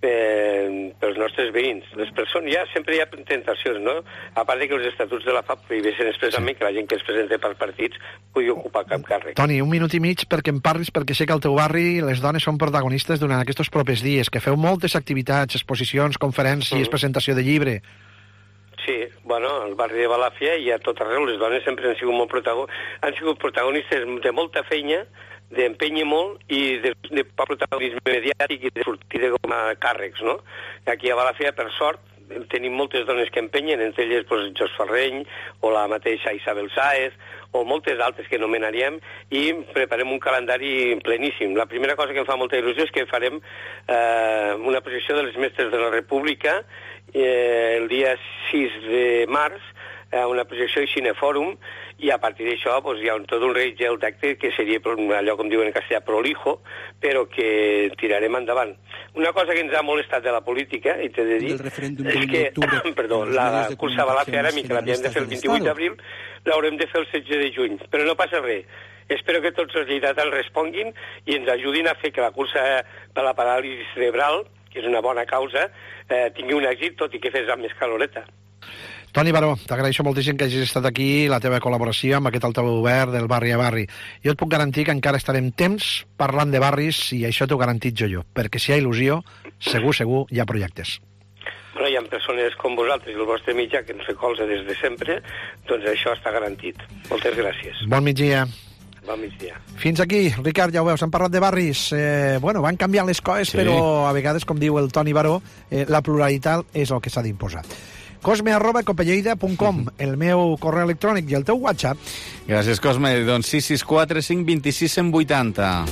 pels nostres veïns. Les persones, sempre hi ha tentacions, no? A part que els estatuts de la FAP prohibeixen expressament que la gent que es presenta per partits pugui ocupar cap càrrec. Toni, 1 minut i mig perquè em parlis, perquè sé que al teu barri les dones són protagonistes durant aquests propers dies, que feu moltes activitats, exposicions, conferències, presentació de llibre. Sí, al barri de Balàfia i a tot arreu les dones sempre han sigut protagonistes de molta feina, d'empènyer molt i de protagonisme mediàtic i de sortir com a càrrecs, no? Aquí a Balàfia, per sort, tenim moltes dones que empenyen, entre elles Jos Ferreny o la mateixa Isabel Sáez o moltes altres que anomenaríem, i preparem un calendari pleníssim. La primera cosa que em fa molta il·lusió és que farem una projecció de les mestres de la República el dia 6 de març, una projecció de cinefòrum, i a partir d'això hi ha tot un reguitzell d'actes que seria allò, com diuen en castellà, prolijo, però que tirarem endavant. Una cosa que ens ha molestat de la política, i t'he de dir, és que la cursa Balàfia ara, que l'havíem de fer el 28 d'abril, l'haurem de fer el 16 de juny, però no passa res. Espero que tots els lleidatans responguin i ens ajudin a fer que la cursa per la paràlisi cerebral, que és una bona causa, tingui un èxit, tot i que fes amb més caloreta. Toni Baró, t'agraeixo moltíssim que hagis estat aquí, la teva col·laboració amb aquest altaveu obert del barri a barri. Jo et puc garantir que encara estarem temps parlant de barris, i això t'ho garantit jo, perquè si hi ha il·lusió, segur hi ha projectes. Hi ha persones com vosaltres i el vostre mitjà que ens recolza des de sempre, doncs això està garantit. Moltes gràcies. Bon migdia. Bon migdia. Fins aquí, Ricard, ja ho veus, hem parlat de barris. Van canviant les coses, però a vegades, com diu el Toni Baró, la pluralitat és el que s'ha d'imposar. cosme@copelleida.com, el meu correu electrònic i el teu WhatsApp. Gràcies, Cosme. Doncs 664 526 180.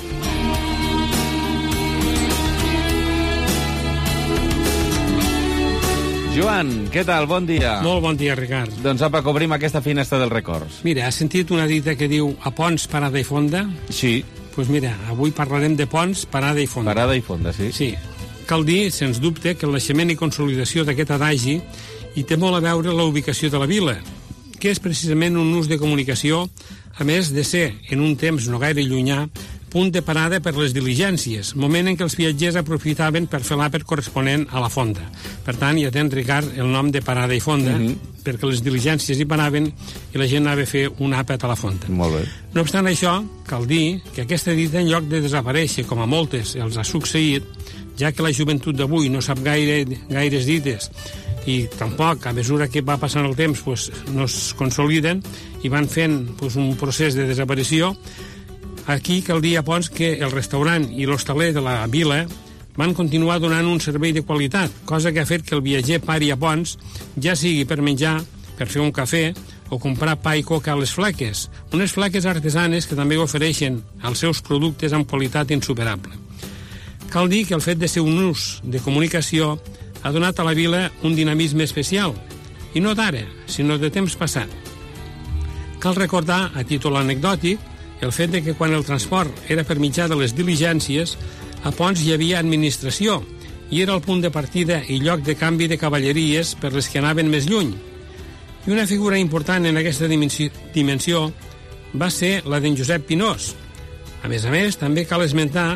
Joan, què tal? Bon dia. Molt bon dia, Ricard. Doncs apa, cobrim aquesta finestra dels records. Mira, has sentit una dita que diu a ponts, parada i fonda? Sí. Doncs mira, avui parlarem de ponts, parada i fonda. Parada i fonda, sí. Sí. Cal dir, sens dubte, que el naixement i consolidació d'aquest adagi hi té molt a veure la ubicació de la vila, que és precisament un ús de comunicació, a més de ser, en un temps no gaire llunyà, punt de parada per les diligències, moment en què els viatgers aprofitaven per fer l'àpat corresponent a la fonda. Per tant, ja tens, Ricard, el nom de parada i fonda, perquè les diligències hi paraven i la gent anava a fer un àpat a la fonda. Molt bé. No obstant això, cal dir que aquesta dita, en lloc de desaparèixer, com a moltes els ha succeït, ja que la joventut d'avui no sap gaires dites i tampoc, a mesura que va passant el temps, no es consoliden i van fent un procés de desaparició, aquí cal dir a Ponts que el restaurant i l'hostaler de la vila van continuar donant un servei de qualitat, cosa que ha fet que el viatger pari a Ponts, ja sigui per menjar, per fer un cafè o comprar pa i coca a les flaques, unes flaques artesanes que també ofereixen els seus productes amb qualitat insuperable. Cal dir que el fet de ser un ús de comunicació ha donat a la vila un dinamisme especial, i no d'ara, sinó de temps passat. Cal recordar, a títol anecdòtic, el fet de que quan el transport era per mitjà de les diligències, a Ponts hi havia administració i era el punt de partida i lloc de canvi de cavalleries per les que anaven més lluny. I una figura important en aquesta dimensió va ser la d'en Josep Pinós. A més, també cal esmentar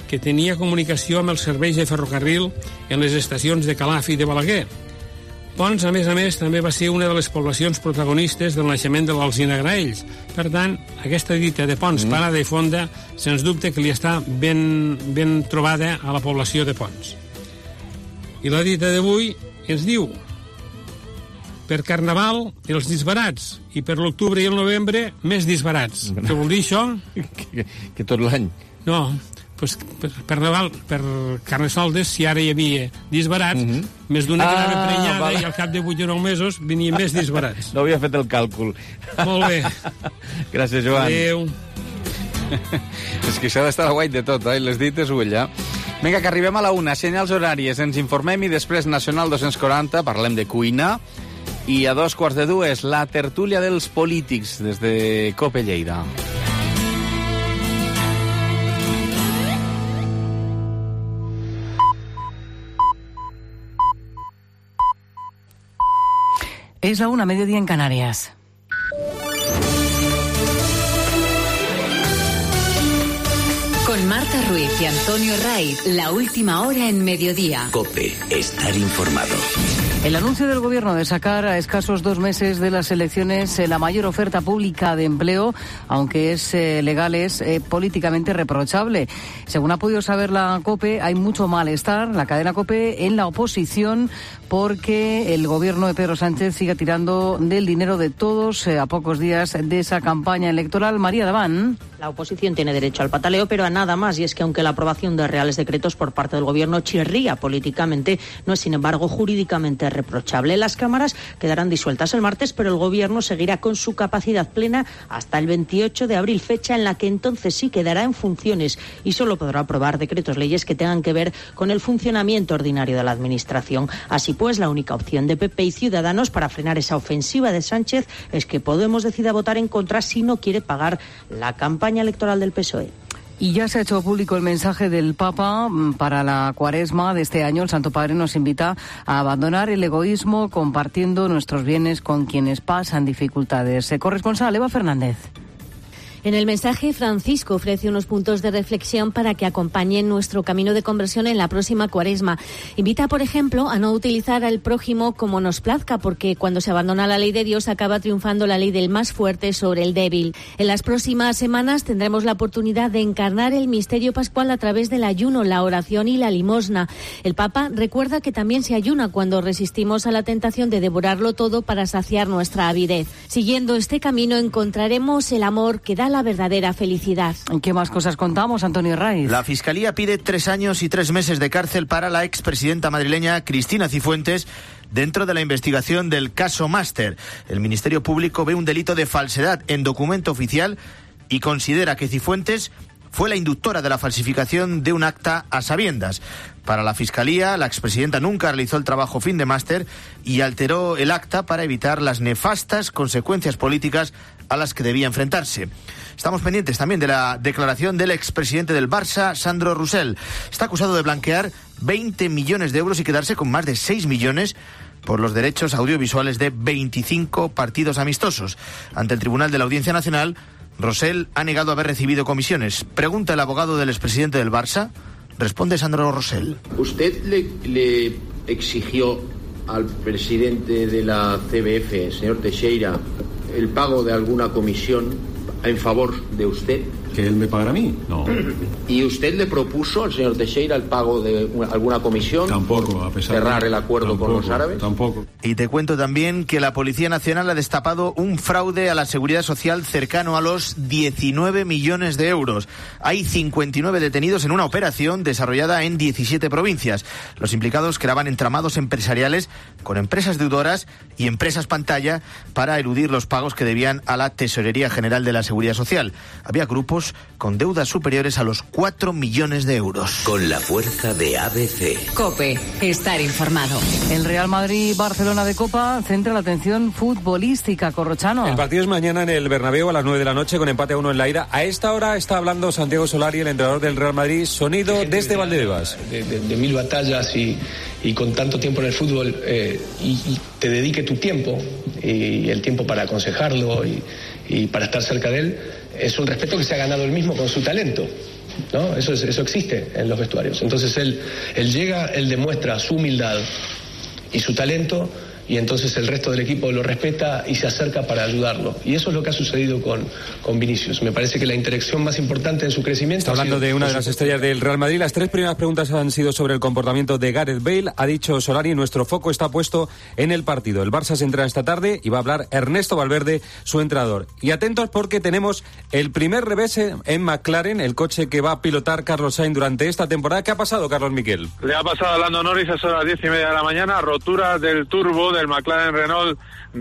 que tenia comunicació amb els serveis de ferrocarril en les estacions de Calaf i de Balaguer. Ponts, a més, també va ser una de les poblacions protagonistes del naixement de l'Alzina Graells. Per tant, aquesta dita de Ponts, Parada i Fonda, sens dubte que li està ben trobada a la població de Ponts. I la dita d'avui ens diu: per Carnaval, els disbarats, i per l'octubre i el novembre, més disbarats. Què vol dir això? Que tot l'any. No, pues per Nadal, per Carnestoltes, si ara hi havia disbarats, més d'una que anava prenyada, i al cap de 8 o 9 mesos venien més disbarats. No havia fet el càlcul. Molt bé. Gràcies, Joan. Adéu. És que això ha d'estar guai de tot, les dites ull, Vinga, que arribem a la 1, senyals horàries, ens informem i després Nacional 240, parlem de cuina, i a 2:45, la tertúlia dels polítics des de COPE Lleida. Es la 1, mediodía en Canarias. Con Marta Ruiz y Antonio Raiz, la última hora en mediodía. COPE, estar informado. El anuncio del Gobierno de sacar a escasos 2 meses de las elecciones la mayor oferta pública de empleo, aunque es legal, es políticamente reprochable. Según ha podido saber la COPE, hay mucho malestar, la cadena COPE, en la oposición, porque el Gobierno de Pedro Sánchez sigue tirando del dinero de todos a pocos días de esa campaña electoral. María Daván. La oposición tiene derecho al pataleo, pero a nada más, y es que aunque la aprobación de reales decretos por parte del Gobierno chirría políticamente, no es sin embargo jurídicamente reprochable. Las cámaras quedarán disueltas el martes, pero el Gobierno seguirá con su capacidad plena hasta el 28 de abril, fecha en la que entonces sí quedará en funciones y solo podrá aprobar decretos leyes que tengan que ver con el funcionamiento ordinario de la Administración. Así pues, la única opción de PP y Ciudadanos para frenar esa ofensiva de Sánchez es que Podemos decida votar en contra si no quiere pagar la campaña electoral del PSOE. Y ya se ha hecho público el mensaje del Papa para la Cuaresma de este año. El Santo Padre nos invita a abandonar el egoísmo compartiendo nuestros bienes con quienes pasan dificultades. Corresponsal Eva Fernández. En el mensaje, Francisco ofrece unos puntos de reflexión para que acompañen nuestro camino de conversión en la próxima Cuaresma. Invita, por ejemplo, a no utilizar al prójimo como nos plazca, porque cuando se abandona la ley de Dios acaba triunfando la ley del más fuerte sobre el débil. En las próximas semanas tendremos la oportunidad de encarnar el misterio pascual a través del ayuno, la oración y la limosna. El Papa recuerda que también se ayuna cuando resistimos a la tentación de devorarlo todo para saciar nuestra avidez. Siguiendo este camino encontraremos el amor que da la verdadera felicidad. ¿Qué más cosas contamos, Antonio Raiz? La Fiscalía pide 3 años y 3 meses de cárcel para la expresidenta madrileña Cristina Cifuentes dentro de la investigación del caso Máster. El Ministerio Público ve un delito de falsedad en documento oficial y considera que Cifuentes fue la inductora de la falsificación de un acta a sabiendas. Para la Fiscalía, la expresidenta nunca realizó el trabajo fin de máster y alteró el acta para evitar las nefastas consecuencias políticas a las que debía enfrentarse. Estamos pendientes también de la declaración del expresidente del Barça, Sandro Rosell. Está acusado de blanquear 20 millones de euros y quedarse con más de 6 millones por los derechos audiovisuales de 25 partidos amistosos. Ante el Tribunal de la Audiencia Nacional, Rosell ha negado haber recibido comisiones. Pregunta el abogado del expresidente del Barça. Responde Sandro Rosell. ¿Usted le exigió al presidente de la CBF, señor Teixeira, el pago de alguna comisión en favor de usted? ¿Que él me pagara a mí? No. ¿Y usted le propuso al señor Teixeira el pago de alguna comisión? Tampoco, a pesar de cerrar el acuerdo con los árabes. Tampoco. Y te cuento también que la Policía Nacional ha destapado un fraude a la Seguridad Social cercano a los 19 millones de euros. Hay 59 detenidos en una operación desarrollada en 17 provincias. Los implicados creaban entramados empresariales con empresas deudoras y empresas pantalla para eludir los pagos que debían a la Tesorería General de la Seguridad Social. Había grupos con deudas superiores a los 4 millones de euros. Con la fuerza de ABC. COPE, estar informado. El Real Madrid-Barcelona de Copa centra la atención futbolística. Corrochano. El partido es mañana en el Bernabéu a las 9 de la noche con empate a 1 en la ida. A esta hora está hablando Santiago Solari, el entrenador del Real Madrid. Sonido desde Valdebebas. De 1000 batallas y con tanto tiempo en el fútbol y te dedique tu tiempo y el tiempo para aconsejarlo y y para estar cerca de él, es un respeto que se ha ganado él mismo con su talento, ¿no? Eso existe en los vestuarios. Entonces él llega, él demuestra su humildad y su talento, y entonces el resto del equipo lo respeta y se acerca para ayudarlo. Y eso es lo que ha sucedido con Vinicius. Me parece que la interacción más importante en su crecimiento... Está hablando de una de las estrellas del Real Madrid. Las 3 primeras preguntas han sido sobre el comportamiento de Gareth Bale. Ha dicho Solari, nuestro foco está puesto en el partido. El Barça se entrena esta tarde y va a hablar Ernesto Valverde, su entrenador. Y atentos porque tenemos el primer revés en McLaren, el coche que va a pilotar Carlos Sainz durante esta temporada. ¿Qué ha pasado, Carlos Miquel? Le ha pasado a Lando Norris a las 10:30 de la mañana, rotura del turbo del McLaren Renault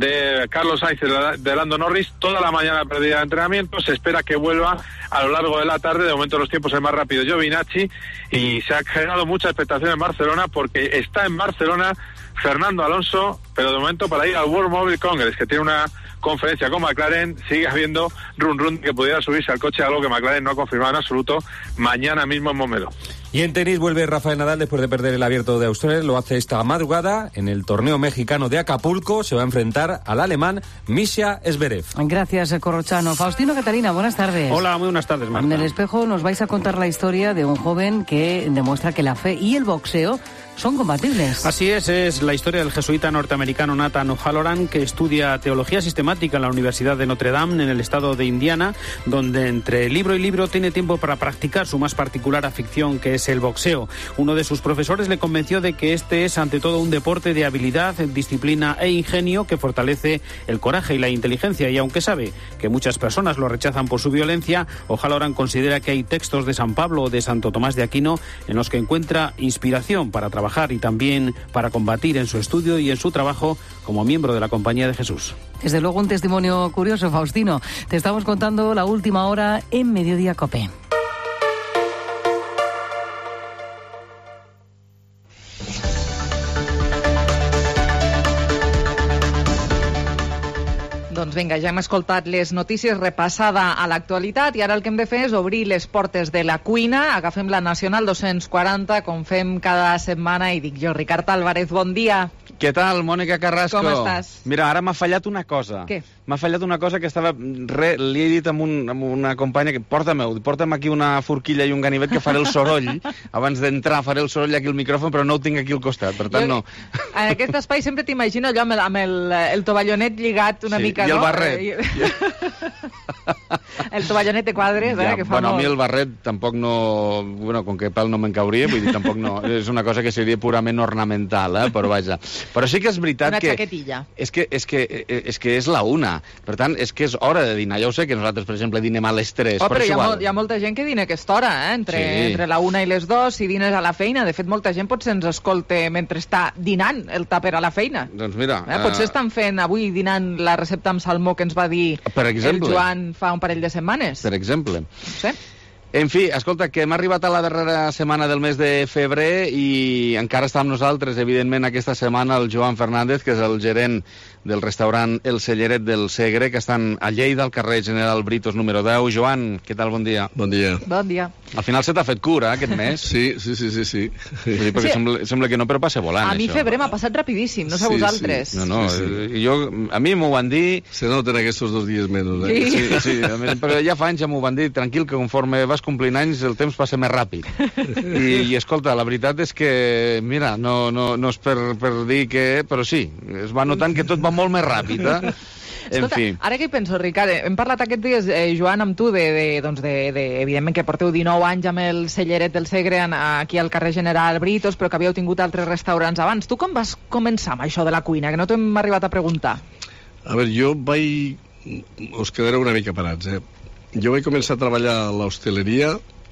de Carlos Sainz de Lando Norris. Toda la mañana perdida de entrenamiento, se espera que vuelva a lo largo de la tarde. De momento los tiempos es más rápido Giovinazzi, y se ha generado mucha expectación en Barcelona porque está en Barcelona Fernando Alonso, pero de momento para ir al World Mobile Congress, que tiene una conferencia con McLaren, sigue habiendo run que pudiera subirse al coche, algo que McLaren no ha confirmado en absoluto, mañana mismo en Montmeló. Y en tenis vuelve Rafael Nadal después de perder el Abierto de Australia. Lo hace esta madrugada en el torneo mexicano de Acapulco. Se va a enfrentar al alemán Misha Zverev. Gracias, Corrochano. Faustino Catalina, buenas tardes. Hola, muy buenas tardes, Marta. En El Espejo nos vais a contar la historia de un joven que demuestra que la fe y el boxeo son compatibles. Así es la historia del jesuita norteamericano Nathan O'Halloran, que estudia teología sistemática en la Universidad de Notre Dame, en el estado de Indiana, donde entre libro y libro tiene tiempo para practicar su más particular afición, que es el boxeo. Uno de sus profesores le convenció de que este es ante todo un deporte de habilidad, disciplina e ingenio que fortalece el coraje y la inteligencia, y aunque sabe que muchas personas lo rechazan por su violencia, O'Halloran considera que hay textos de San Pablo o de Santo Tomás de Aquino en los que encuentra inspiración para trabajar y también para combatir en su estudio y en su trabajo como miembro de la Compañía de Jesús. Desde luego un testimonio curioso, Faustino. Te estamos contando la última hora en Mediodía COPE. Doncs vinga, ja hem escoltat les notícies, repassada a l'actualitat, i ara el que hem de fer és obrir les portes de la cuina. Agafem la Nacional 240, com fem cada setmana, i dic jo, Ricard Álvarez, bon dia. Què tal, Mònica Carrasco? Com estàs? Mira, ara m'ha fallat una cosa. Què? M'ha fallat una cosa que estava... li he dit a una companya que porta'm aquí una forquilla i un ganivet que faré el soroll. Abans d'entrar faré el soroll aquí al micròfon, però no ho tinc aquí al costat, per tant no. En aquest espai sempre t'imagino allò amb el tovallonet lligat una mica, no? I el barret. El tovallonet de quadres, que fa bueno, molt... a mi el barret tampoc no... Bueno, com que pèl no m'encauria, vull dir, tampoc no... És una cosa que seria purament ornamental, però vaja. Però sí que és veritat que... Una xaquetilla. És que és la una. Per tant, és que és hora de dinar. Ja ho sé que nosaltres, per exemple, dinem a les 3. Però hi ha molta gent que dina a aquesta hora, entre la 1 i les 2, si dines a la feina. De fet, molta gent potser ens escolta mentre està dinant el tàper a la feina. Doncs mira... Potser estan fent avui dinant la recepta amb salmó que ens va dir el Joan fa un parell de setmanes. Per exemple. No sé. En fi, escolta, que hem arribat a la darrera setmana del mes de febrer i encara està amb nosaltres, evidentment, aquesta setmana el Joan Fernández, que és el gerent del restaurant El Celleret del Segre, que estan a Lleida, al carrer General Britos número 10. Joan, què tal? Bon dia. Bon dia. Bon dia. Al final se t'ha fet cura, aquest mes? Sí. Perquè sembla que no, però passa volant, a mi això. febrer m'ha passat rapidíssim, no sé vosaltres. Sí. No, a mi m'ho van dir... Se noten aquests 2 dies menys, Sí, però ja fa anys ja m'ho van dir, tranquil, que conforme vas complint anys el temps passa més ràpid. I escolta, la veritat és que, mira, no és per dir que... Però sí, es va notant que tot va molt més ràpid, Escolta, ara que hi penso, Ricard, hem parlat aquests dies, Joan, amb tu, evidentment que porteu 19 anys amb el Celleret del Segre aquí al carrer General Britos, però que havíeu tingut altres restaurants abans. Tu com vas començar amb això de la cuina, que no t'hem arribat a preguntar? A veure, jo vaig... Us quedareu una mica parats, Jo vaig començar a treballar a l'hostaleria.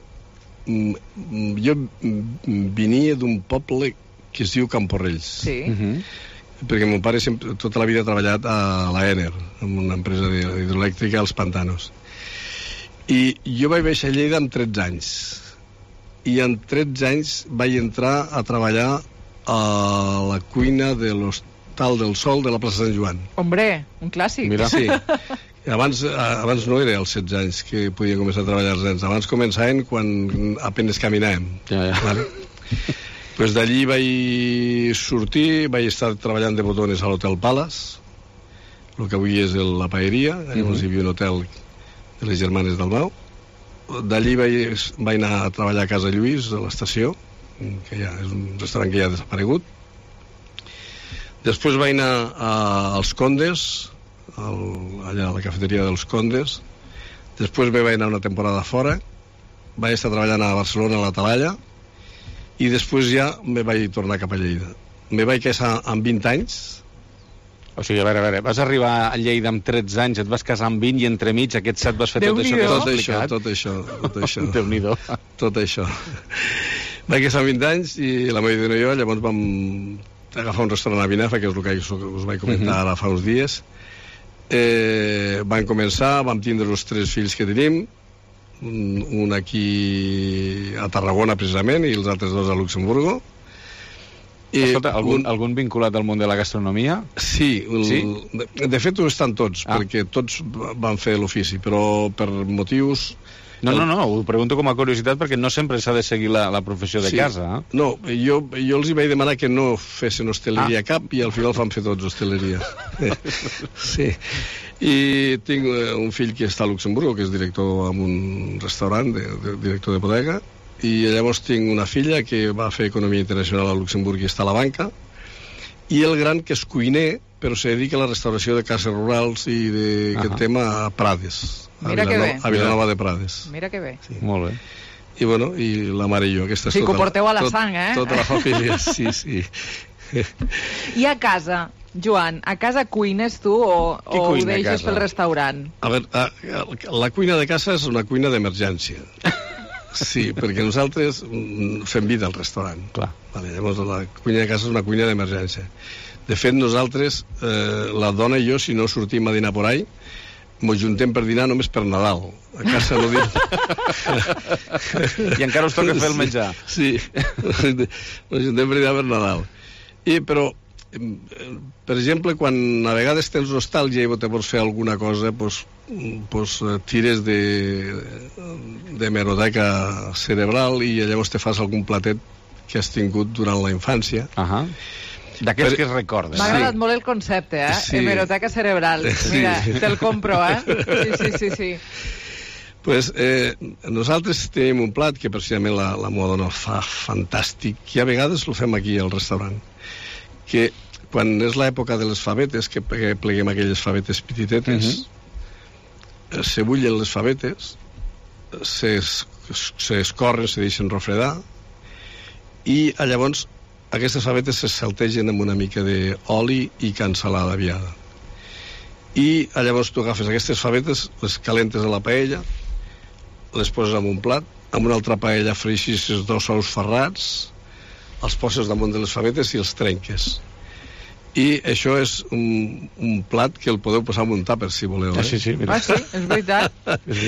Jo venia d'un poble que es diu Camporrells. Sí. Perquè mon pare tota la vida ha treballat a l'Aener, en una empresa hidroelèctrica als Pantanos. I jo vaig baixar a Lleida amb 13 anys. I en 13 anys vaig entrar a treballar a la cuina de l'Hostal del Sol de la plaça Sant Joan. Hombre, un clàssic. Mira, sí. Abans no era als 16 anys que podia començar a treballar els nens. Abans començaven quan apenas caminàvem. Ja. Vale? Pues d'allí vaig sortir, vaig estar treballant de botones a l'Hotel Palace, el que avui és la paeria, llavors hi havia un hotel de les Germanes del Mau. D'allí vaig anar a treballar a Casa Lluís, a l'estació, que ja és un restaurant que ja ha desaparegut. Després vaig anar als Condes, allà a la cafeteria dels Condes. Després me vaig anar una temporada fora, vaig estar treballant a Barcelona, a la Talalla, i després ja me vaig tornar cap a Lleida. Me vaig casar amb 20 anys. O sigui, a veure, vas arribar a Lleida amb 13 anys, et vas casar amb 20 i entremig aquests 7 vas fer tot això que has explicat? Tot això. Déu-n'hi-do. Tot això. Vaig casar amb 20 anys i la meva dona i jo llavors vam agafar un restaurant a Binefa, que és el que us vaig comentar ara fa uns dies. Vam començar, vam tindre els 3 fills que tenim, un aquí a Tarragona precisament i els altres 2 a Luxemburgo. Escolta, algun vinculat al món de la gastronomia? Sí, de fet ho estan tots, perquè tots van fer l'ofici, però per motius... No, ho pregunto com a curiositat perquè no sempre s'ha de seguir la professió de casa. No, jo els hi vaig demanar que no fessin hostaleria cap i al final fan fer tots hostaleria. Sí. I tinc un fill que està a Luxemburgo, que és director en un restaurant, director de bodega, i llavors tinc una filla que va fer Economia Internacional a Luxemburg i està a la banca, i el gran que és cuiner, però se dedica a la restauració de cases rurals i d'aquest tema a Prades. Mira que bé. A Vilanova de Prades. Mira que bé. Sí. Molt bé. I bueno, i la mare i jo, aquesta és sí, que ho porteu a la sang, Tota la família, sí. I a casa, Joan, a casa cuines tu o ho deixes pel restaurant? A veure, la cuina de casa és una cuina d'emergència. Sí, perquè nosaltres fem vida al restaurant. Clar. Vale, llavors la cuina de casa és una cuina d'emergència. De fet, nosaltres, la dona i jo, si no sortim a dinar por ahí, mos juntem per dinar només per Nadal. A casa no dic... I encara us toca fer el menjar. Sí, mos juntem per dinar per Nadal. Però, per exemple, quan a vegades tens nostàlgia i te vols fer alguna cosa, doncs tires de hemeroteca cerebral i llavors te fas algun platet que has tingut durant la infància. D'aquells que es recorden. M'ha agradat molt el concepte, Sí. Hemeroteca cerebral. Mira, te'l compro, Sí. Pues, nosaltres tenim un plat que precisament la meva dona fa fantàstic, i a vegades el fem aquí al restaurant, que quan és l'època de les favetes, que pleguem aquelles favetes petitetes, se bullen les favetes, s'escorren, se deixen refredar, i llavors aquestes favetes se saltegen amb una mica d'oli i cansalada aviada. I llavors tu agafes aquestes favetes, les calentes a la paella, les poses en un plat, amb una altra paella freixis 2 ous ferrats, els poses damunt de les favetes i els trenques. I això és un plat que el podeu posar en un tàper, si voleu. Sí, mira. Sí, és veritat.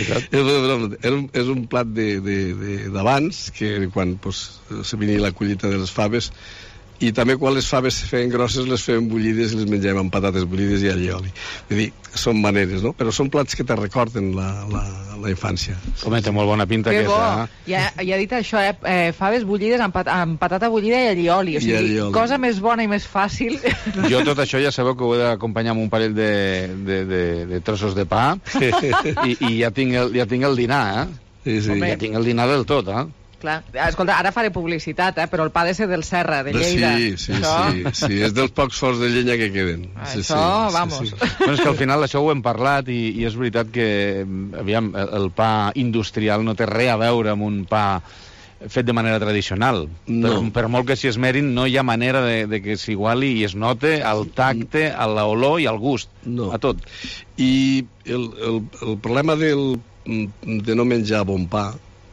És un plat d'abans, que quan se venia la collita de les faves, i també quan les faves se feien grosses les feien bullides i les mengem amb patates bullides i allioli. Vull dir, són maneres, no? Però són plats que te recorden la infància. Home, té molt bona pinta que aquesta. Ja ha dit això, faves bullides amb patata bullida i allioli. O sigui, cosa més bona i més fàcil. Jo tot això ja sabeu que ho he d'acompanyar amb un parell de trossos de pa i ja tinc el dinar, Sí. Ja tinc el dinar del tot, Clar. Escolta, ara faré publicitat, però el pa ha de ser del Serra, de Lleida. Sí, és dels pocs forts de llenya que queden. Vamos. Bueno, és que al final això ho hem parlat i és veritat que, aviam, el pa industrial no té res a veure amb un pa fet de manera tradicional. No. Per molt que s'hi esmerin, no hi ha manera de que s'iguali i es note al tacte, a l'olor i al gust, a tot. I el problema de no menjar bon pa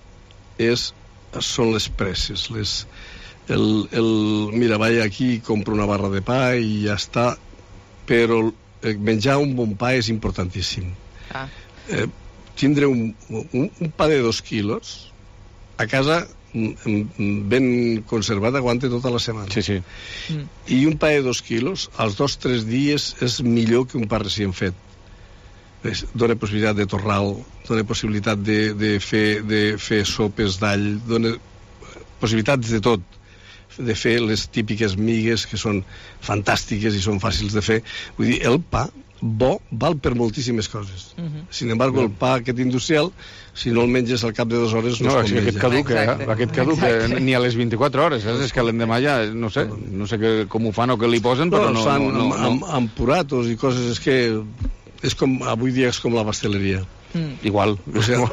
són les presses. Mira, vaig aquí, compro una barra de pa i ja està, però menjar un bon pa és importantíssim. Tindre un pa de 2 quilos a casa ben conservat aguanta tota la setmana. Sí. I un pa de 2 quilos als 2-3 dies és millor que un pa recient fet. Dona possibilitat de torral, dona possibilitat de fer sopes d'all, dona possibilitats de tot, de fer les típiques migues que són fantàstiques i són fàcils de fer. Vull dir, el pa bo val per moltíssimes coses. Sin embargo, el pa aquest industrial, si no el menges al cap de 2 hores, no es pot menjar. Aquest caduca ni a les 24 hores, és que l'endemà ja, no sé com ho fan o què li posen, però no... Fan amb puratos i coses, és que avui dia és com la pasteleria. Igual. O sigui,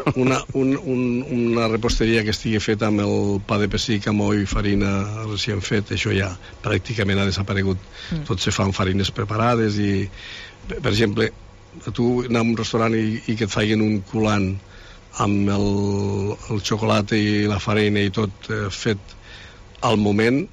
una reposteria que estigui feta amb el pa de pessic, amb ou i farina recient fet, això ja pràcticament ha desaparegut. Tot se fa amb farines preparades i, per exemple, tu anar a un restaurant i que et facin un coulant amb el xocolata i la farina i tot fet al moment.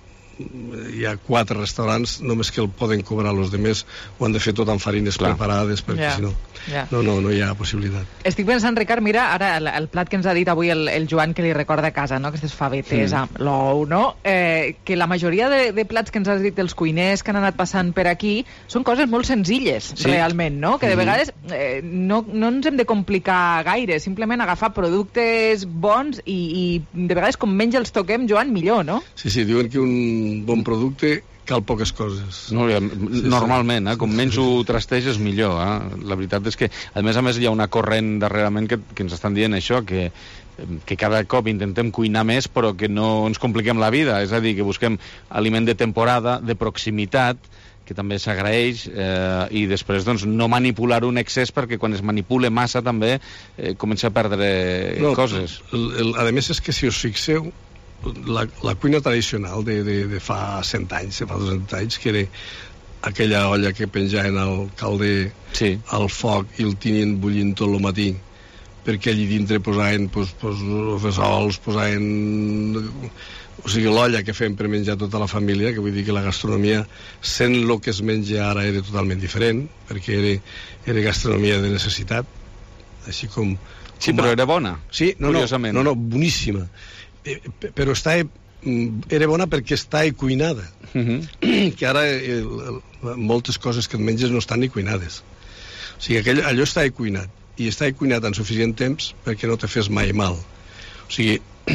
Hi ha 4 restaurants només que el poden cobrar, els demés ho han de fer tot amb farines preparades, perquè si no no hi ha possibilitat. Estic pensant, Ricard, mira ara el plat que ens ha dit avui el Joan, que li recorda a casa, no? Aquestes favetes amb l'ou, no? Que la majoria de plats que ens has dit dels cuiners que han anat passant per aquí són coses molt senzilles, realment, no? Que de vegades no ens hem de complicar gaire, simplement agafar productes bons i de vegades com menys els toquem, Joan, millor, no? Sí, diuen que un bon producte cal poques coses. Normalment, com menys ho trasteges millor. La veritat és que, a més, hi ha una corrent darrerament que ens estan dient això, que cada cop intentem cuinar més però que no ens compliquem la vida, és a dir, que busquem aliment de temporada, de proximitat, que també s'agraeix, i després no manipular un excés, perquè quan es manipula massa també comença a perdre coses. A més és que si us fixeu, la cuina tradicional de fa 100 anys, fa 200 anys, que era aquella olla que penjaven al calder al foc i el tenien bullint tot el matí, perquè allí dintre posaven fesols, posaven... O sigui, l'olla que fem per menjar tota la família, que vull dir que la gastronomia, sent el que es menja ara, era totalment diferent, perquè era gastronomia de necessitat, així com... Sí, però era bona, curiosament. No, boníssima. Però era bona perquè està cuinada, que ara moltes coses que et menges no estan ni cuinades. O sigui, allò està cuinat, i està cuinat en suficient temps perquè no te fes mai mal. O sigui,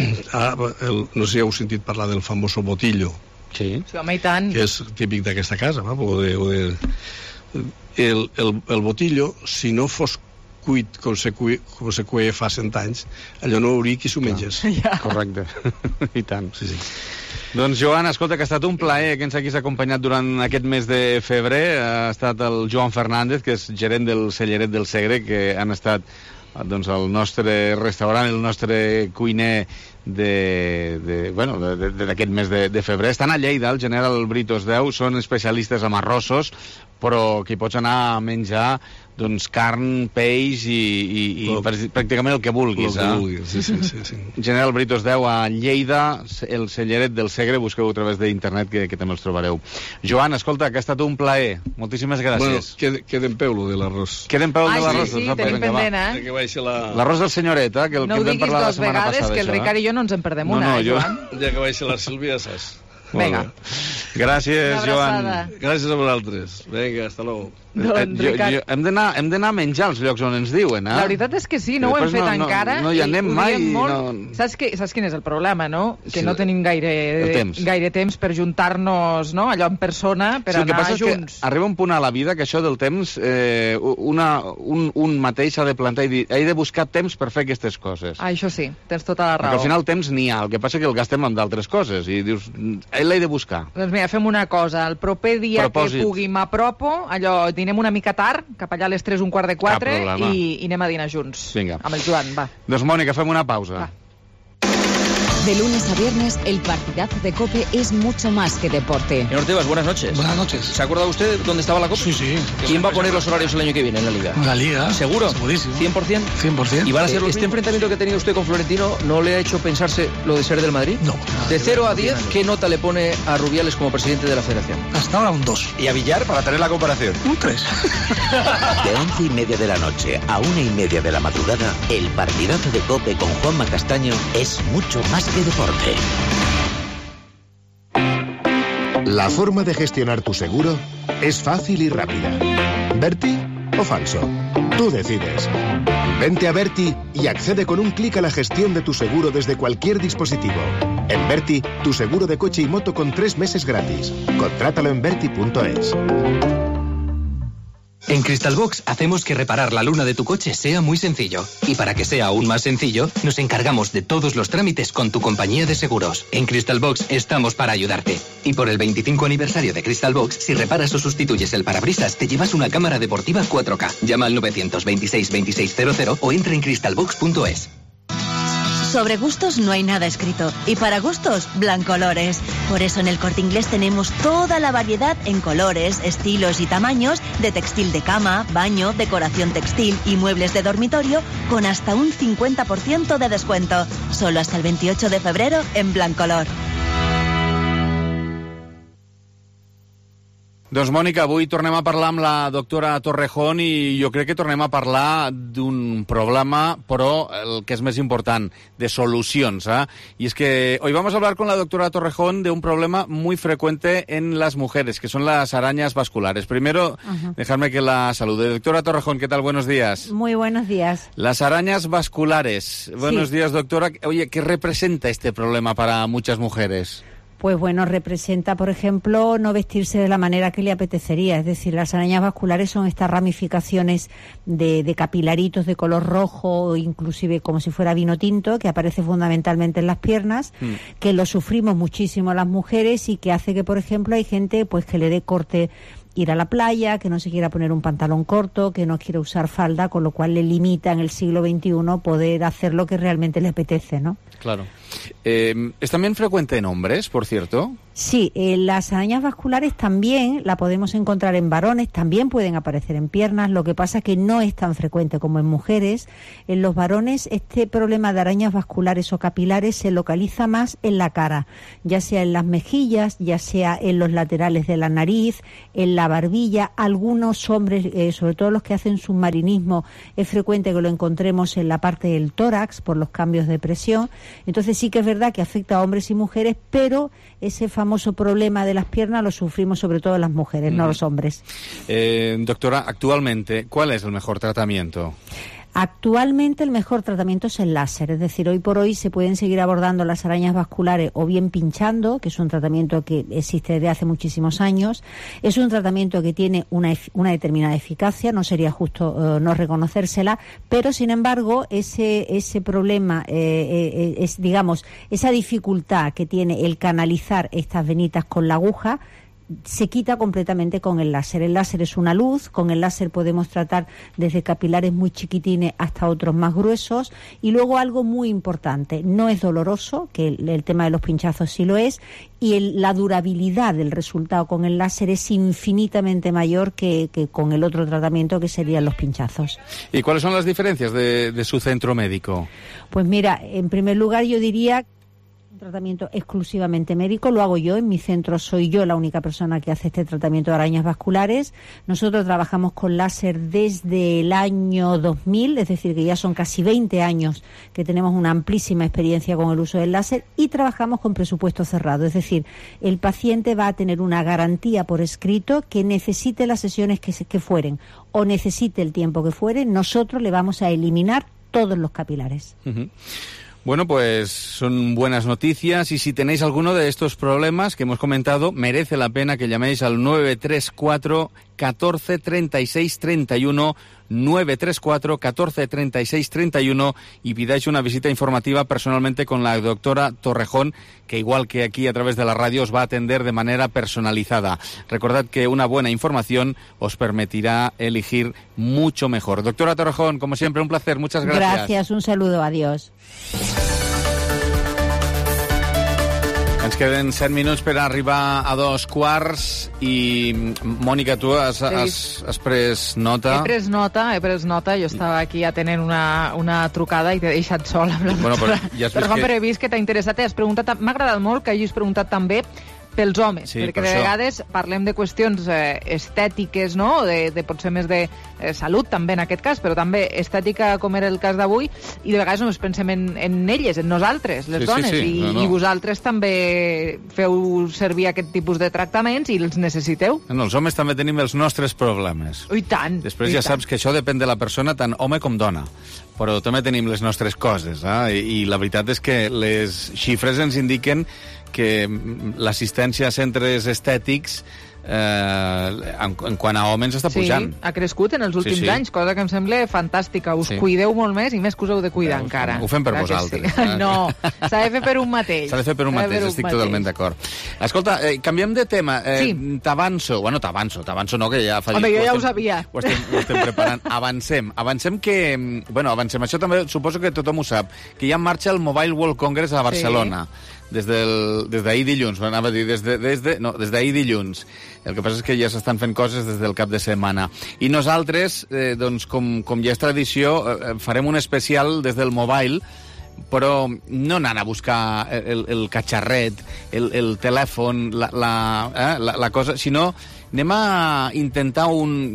no sé si heu sentit parlar del famoso botillo, sí, home, i tant, que és típic d'aquesta casa, el botillo, si no fos cuit com se cueia fa 100 anys, allò no hauria qui s'ho mengés. Correcte, i tant. Sí. Doncs, Joan, escolta, que ha estat un plaer que ens haguis acompanyat durant aquest mes de febrer. Ha estat el Joan Fernández, que és gerent del Celleret del Segre, que han estat al nostre restaurant, el nostre cuiner d'aquest mes de febrer. Estan a Lleida, al General Britos 10, són especialistes en arrossos, però que hi pots anar a menjar carn, peix i pràcticament el que vulguis. Sí. General Britos 10 a Lleida, el Celleret del Segre, busqueu a través d'internet que també els trobareu. Joan, escolta, que ha estat un plaer. Moltíssimes gràcies. Bueno, queda en peu lo de l'arròs. Queda en peu de l'arròs. Sí, tenim pendent, l'arròs del senyoret, que el que vam parlar la setmana passada. No ho diguis 2 vegades, que el Ricard i jo no ens en perdem una, Joan. Ja que baixa la Sílvia, saps? Vinga. Gràcies, Joan. Gràcies a vosaltres. Vinga, hasta luego. Hem d'anar a menjar als llocs on ens diuen, La veritat és que sí, no ho hem fet encara. No hi anem mai. Saps quin és el problema, no? Que no tenim gaire temps per juntar-nos, allò en persona, per anar junts. Arriba un punt a la vida que això del temps, un mateix s'ha de plantar i dir, he de buscar temps per fer aquestes coses. Això sí, tens tota la raó. Perquè al final temps n'hi ha, el que passa que el gastem amb d'altres coses, i dius, l'he de buscar. Doncs mira, fem una cosa, el proper dia que pugui m'apropo, allò, dinem una mica tard, cap allà a les 3, un quart de 4, i anem a dinar junts. Vinga. Amb el Joan, va. Doncs, Mònica, fem una pausa. Va. De lunes a viernes, el partidazo de COPE es mucho más que deporte. Señor Tebas, buenas noches. Buenas noches. ¿Se ha acordado usted dónde estaba la COPE? Sí. ¿Quién va a poner los horarios el año que viene en la Liga? La Liga. ¿Seguro? Segurísimo. ¿100%? 100%. ¿Y van a ser este enfrentamiento que ha tenido usted con Florentino no le ha hecho pensarse lo de ser del Madrid? No. De 0 a 10, ¿qué nota le pone a Rubiales como presidente de la Federación? Hasta ahora un 2. ¿Y a Villar, para tener la comparación? Un 3. De 11:30 de la noche a 1:30 de la madrugada, el partidazo de COPE con Juanma Castaño es mucho más que deporte. La forma de gestionar tu seguro es fácil y rápida. ¿Berti o falso? Tú decides. Vente a Berti y accede con un clic a la gestión de tu seguro desde cualquier dispositivo. En Berti, tu seguro de coche y moto con 3 meses gratis. Contrátalo en berti.es. En Crystalbox hacemos que reparar la luna de tu coche sea muy sencillo. Y para que sea aún más sencillo, nos encargamos de todos los trámites con tu compañía de seguros. En Crystalbox estamos para ayudarte. Y por el 25 aniversario de Crystalbox, si reparas o sustituyes el parabrisas, te llevas una cámara deportiva 4K. Llama al 926 2600 o entra en crystalbox.es. Sobre gustos no hay nada escrito. Y para gustos, Blancolores. Por eso en el Corte Inglés tenemos toda la variedad en colores, estilos y tamaños de textil de cama, baño, decoración textil y muebles de dormitorio con hasta un 50% de descuento. Solo hasta el 28 de febrero en Blancolor. Doncs, Mònica, avui tornem a parlar amb la doctora Torrejón i jo crec que tornem a parlar d'un problema, però el que és més important, de solucions. Y es que hoy vamos a hablar con la doctora Torrejón de un problema muy frecuente en las mujeres, que son las arañas vasculares. Primero, dejarme que la salude. Doctora Torrejón, ¿qué tal? Buenos días. Muy buenos días. Las arañas vasculares. Buenos días, doctora. Oye, ¿qué representa este problema para muchas mujeres? Pues bueno, representa, por ejemplo, no vestirse de la manera que le apetecería. Es decir, las arañas vasculares son estas ramificaciones de capilaritos de color rojo, inclusive como si fuera vino tinto, que aparece fundamentalmente en las piernas, que lo sufrimos muchísimo las mujeres y que hace que, por ejemplo, hay gente pues que le dé corte ir a la playa, que no se quiera poner un pantalón corto, que no quiera usar falda, con lo cual le limita en el siglo XXI poder hacer lo que realmente le apetece, ¿no? Claro. ¿Es también frecuente en hombres, por cierto? Sí, las arañas vasculares también la podemos encontrar en varones, también pueden aparecer en piernas, lo que pasa es que no es tan frecuente como en mujeres. En los varones este problema de arañas vasculares o capilares se localiza más en la cara, ya sea en las mejillas, ya sea en los laterales de la nariz, en la barbilla. Algunos hombres, sobre todo los que hacen submarinismo, es frecuente que lo encontremos en la parte del tórax por los cambios de presión. Entonces sí que es verdad que afecta a hombres y mujeres, pero ese famoso problema de las piernas lo sufrimos sobre todo las mujeres, no los hombres. Doctora, actualmente, ¿cuál es el mejor tratamiento? Actualmente el mejor tratamiento es el láser, es decir, hoy por hoy se pueden seguir abordando las arañas vasculares o bien pinchando, que es un tratamiento que existe desde hace muchísimos años, es un tratamiento que tiene una determinada eficacia, no sería justo no reconocérsela, pero sin embargo ese problema, digamos, esa dificultad que tiene el canalizar estas venitas con la aguja, se quita completamente con el láser. El láser es una luz, con el láser podemos tratar desde capilares muy chiquitines hasta otros más gruesos, y luego algo muy importante, no es doloroso, que el tema de los pinchazos sí lo es, y la durabilidad del resultado con el láser es infinitamente mayor que con el otro tratamiento que serían los pinchazos. ¿Y cuáles son las diferencias de su centro médico? Pues mira, en primer lugar yo diría un tratamiento exclusivamente médico, lo hago yo, en mi centro soy yo la única persona que hace este tratamiento de arañas vasculares. Nosotros trabajamos con láser desde el año 2000, es decir, que ya son casi 20 años que tenemos una amplísima experiencia con el uso del láser, y trabajamos con presupuesto cerrado, es decir, el paciente va a tener una garantía por escrito que necesite las sesiones que fueren o necesite el tiempo que fuere, nosotros le vamos a eliminar todos los capilares. Bueno, pues son buenas noticias, y si tenéis alguno de estos problemas que hemos comentado, merece la pena que llaméis al 934 14 36 31, 934 14 36 31, y pidáis una visita informativa personalmente con la doctora Torrejón, que igual que aquí a través de la radio os va a atender de manera personalizada. Recordad que una buena información os permitirá elegir mucho mejor. Doctora Torrejón, como siempre, un placer, muchas gracias. Gracias, un saludo, adiós. Ens queden 7 minuts per arribar a 2:15 i, Mònica, tu has pres nota? He pres nota. Jo estava aquí atenent una trucada i t'he deixat sol amb la doctora. Però he vist que t'ha interessat i has preguntat. M'ha agradat molt que hagis preguntat també pels homes, sí, perquè de vegades parlem de qüestions estètiques, no? De potser més de salut també en aquest cas, però també estètica com era el cas d'avui, i de vegades només pensem en elles, en nosaltres, les dones, i vosaltres també feu servir aquest tipus de tractaments i els necessiteu. Els homes també tenim els nostres problemes. I tant. Després ja saps que això depèn de la persona, tant home com dona, però també tenim les nostres coses, i la veritat és que les xifres ens indiquen que l'assistència a centres estètics en quant a homes està pujant. Sí, ha crescut en els últims anys, cosa que em sembla fantàstica. Us cuideu molt més i més que us heu de cuidar encara. Ho fem per vosaltres. Sí. No, s'ha de fer per un mateix. S'ha de fer per un mateix, estic totalment d'acord. Escolta, canviem de tema. T'avanço no, que ja fa... Home, jo ja ho sabia. Ho estem preparant. Avancem que... Això també suposo que tothom ho sap, que ja en marxa el Mobile World Congress a Barcelona. Sí. Des d'ahir dilluns, anava a dir, des d'ahir dilluns. El que passa és que ja s'estan fent coses des del cap de setmana. I nosaltres, doncs, com ja és tradició, farem un especial des del mobile, però no anant a buscar el catxarret, el telèfon, la cosa, sinó anem a intentar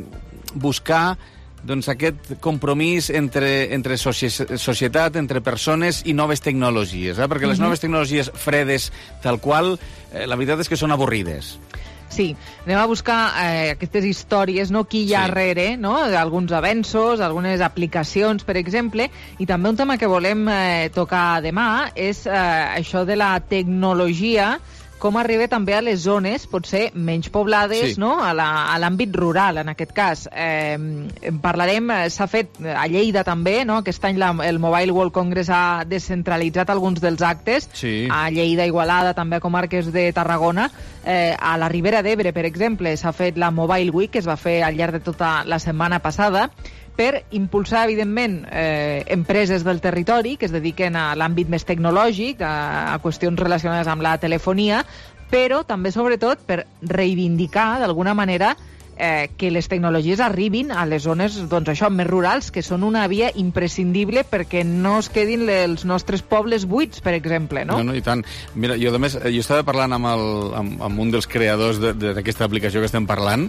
buscar doncs aquest compromís entre societat, entre persones i noves tecnologies, perquè les noves tecnologies fredes tal qual, la veritat és que són avorrides. Sí, anem a buscar aquestes històries, no? Qui hi ha darrere, no? Alguns avenços, algunes aplicacions, per exemple, i també un tema que volem tocar demà és això de la tecnologia, com arriba també a les zones potser menys poblades, no? A l'àmbit rural, en aquest cas. Parlarem, s'ha fet a Lleida també, no? Aquest any el Mobile World Congress ha descentralitzat alguns dels actes, a Lleida, Igualada, també a comarques de Tarragona. A la Ribera d'Ebre, per exemple, s'ha fet la Mobile Week, que es va fer al llarg de tota la setmana passada, per impulsar, evidentment, empreses del territori que es dediquen a l'àmbit més tecnològic, a qüestions relacionades amb la telefonia, però també, sobretot, per reivindicar, d'alguna manera, que les tecnologies arribin a les zones, doncs això, més rurals, que són una via imprescindible perquè no es quedin els nostres pobles buits, per exemple, no? No, i tant. Mira, jo, a més, jo estava parlant amb un dels creadors d'aquesta aplicació que estem parlant,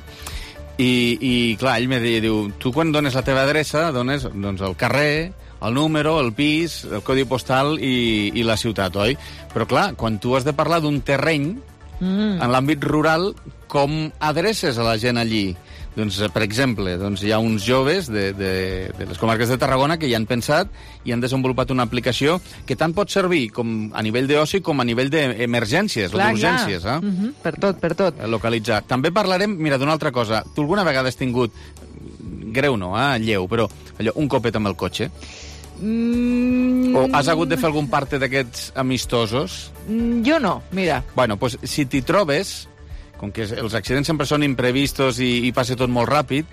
i clar, ell me diu, tu quan dones la teva adreça, dones doncs, el carrer, el número, el pis, el codi postal i la ciutat, oi? Però clar, quan tu has de parlar d'un terreny, en l'àmbit rural, com adreces a la gent allí? Doncs, per exemple, hi ha uns joves de les comarques de Tarragona que hi han pensat i han desenvolupat una aplicació que tant pot servir com a nivell d'oci com a nivell d'emergències o d'urgències. Per tot. Localitzar. També parlarem, mira, d'una altra cosa. Tu alguna vegada has tingut, greu no, lleu, però allò, un copet amb el cotxe? O has hagut de fer algun parte d'aquests amistosos? Jo no, mira. Bueno, doncs si t'hi trobes, com que els accidents sempre són imprevistos i passa tot molt ràpid,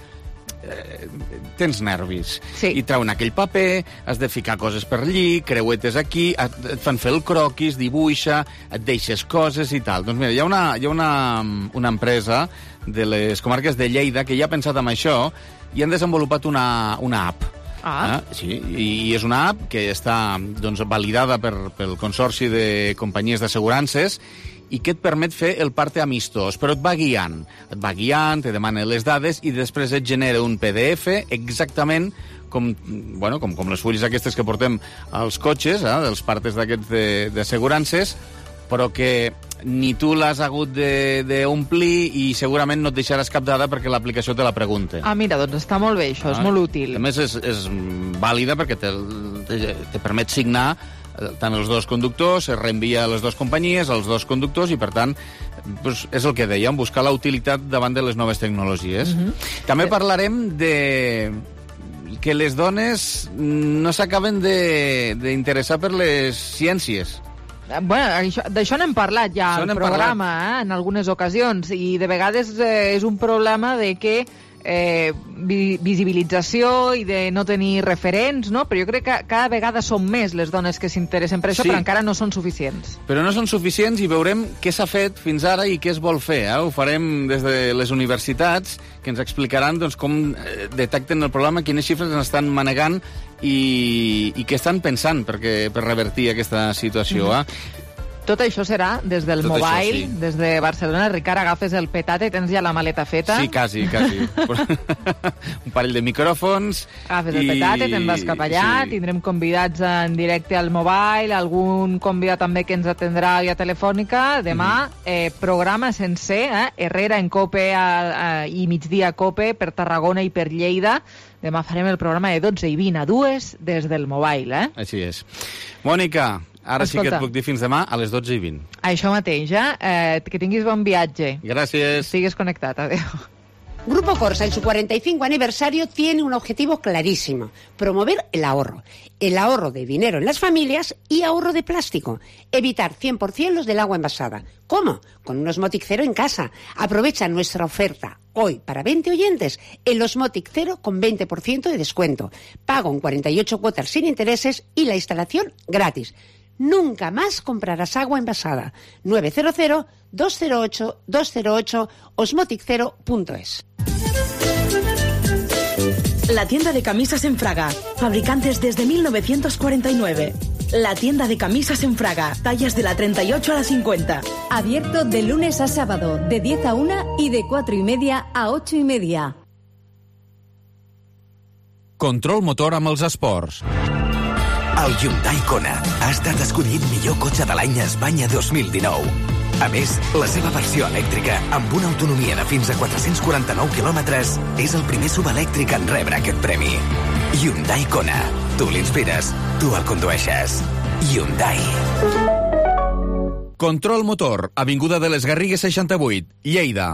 tens nervis. I treuen aquell paper, has de ficar coses per allí, creuetes aquí, et fan fer el croquis, dibuixa, et deixes coses i tal. Doncs mira, hi ha una empresa de les comarques de Lleida que ja ha pensat en això i han desenvolupat una app. Sí, i és una app que està validada pel Consorci de Companyies d'Assegurances i que et permet fer el parte amistós, però et va guiant, te demana les dades i després et genera un PDF exactament com les fulles aquestes que portem als cotxes, dels partes d'aquests d'assegurances, però que ni tu l'has hagut d'omplir i segurament no et deixaràs cap dada perquè l'aplicació te la pregunta. Mira, doncs està molt bé, això és molt útil. A més, és vàlida perquè te permet signar tant els dos conductors, es reenvia a les dues companyies, als dos conductors, i per tant, és el que dèiem, buscar la utilitat davant de les noves tecnologies. També parlarem de que les dones no s'acaben d'interessar per les ciències. Bueno, d'això n'hem parlat ja al programa, en algunes ocasions, i de vegades és un problema de que visibilització i de no tenir referents, no? Però jo crec que cada vegada són més les dones que s'interessen per això, però encara no són suficients. Però no són suficients i veurem què s'ha fet fins ara i què es vol fer. Ho farem des de les universitats, que ens explicaran com detecten el problema, quines xifres ens estan manegant i què estan pensant per revertir aquesta situació. Tot això serà des del mobile, des de Barcelona. Ricard, agafes el petate, tens ja la maleta feta? Sí, quasi. Un parell de micròfons. Agafes el petate, te'n vas cap allà, tindrem convidats en directe al mobile, algun convidat també que ens atendrà via telefònica. Demà, programa sencer, Herrera en COPE i migdia COPE per Tarragona i per Lleida. Demà farem el programa de 12 i 20 a 2 des del mobile. Així és. Mònica, Ara sí que et puc dir fins demà a les 12:20. Això mateix, que tinguis bon viatge. Gràcies. Sigues connectat, adéu. Grupo Corsa, en su 45 aniversario, tiene un objetivo clarísimo: promover el ahorro de dinero en las familias y ahorro de plástico. Evitar 100% los del agua envasada. ¿Cómo? Con un Osmotic Cero en casa. Aprovecha nuestra oferta hoy para 20 oyentes, el Osmotic Cero con 20% de descuento. Pago en 48 cuotas sin intereses y la instalación gratis. Nunca más comprarás agua envasada. 900-208-208 osmoticero.es. La tienda de camisas en Fraga. Fabricantes desde 1949. La tienda de camisas en Fraga. Tallas de la 38 a la 50. Abierto de lunes a sábado, de 10 a 1 y de 4:30 a 8:30. Control motor amb els esports. El Hyundai Kona ha estat escollit millor cotxe de l'any a Espanya 2019. A més, la seva versió elèctrica, amb una autonomia de fins a 449 quilòmetres, és el primer subalèctric en rebre aquest premi. Hyundai Kona. Tu l'inspires, tu el condueixes. Hyundai. Control motor, avinguda de les Garrigues 68, Lleida.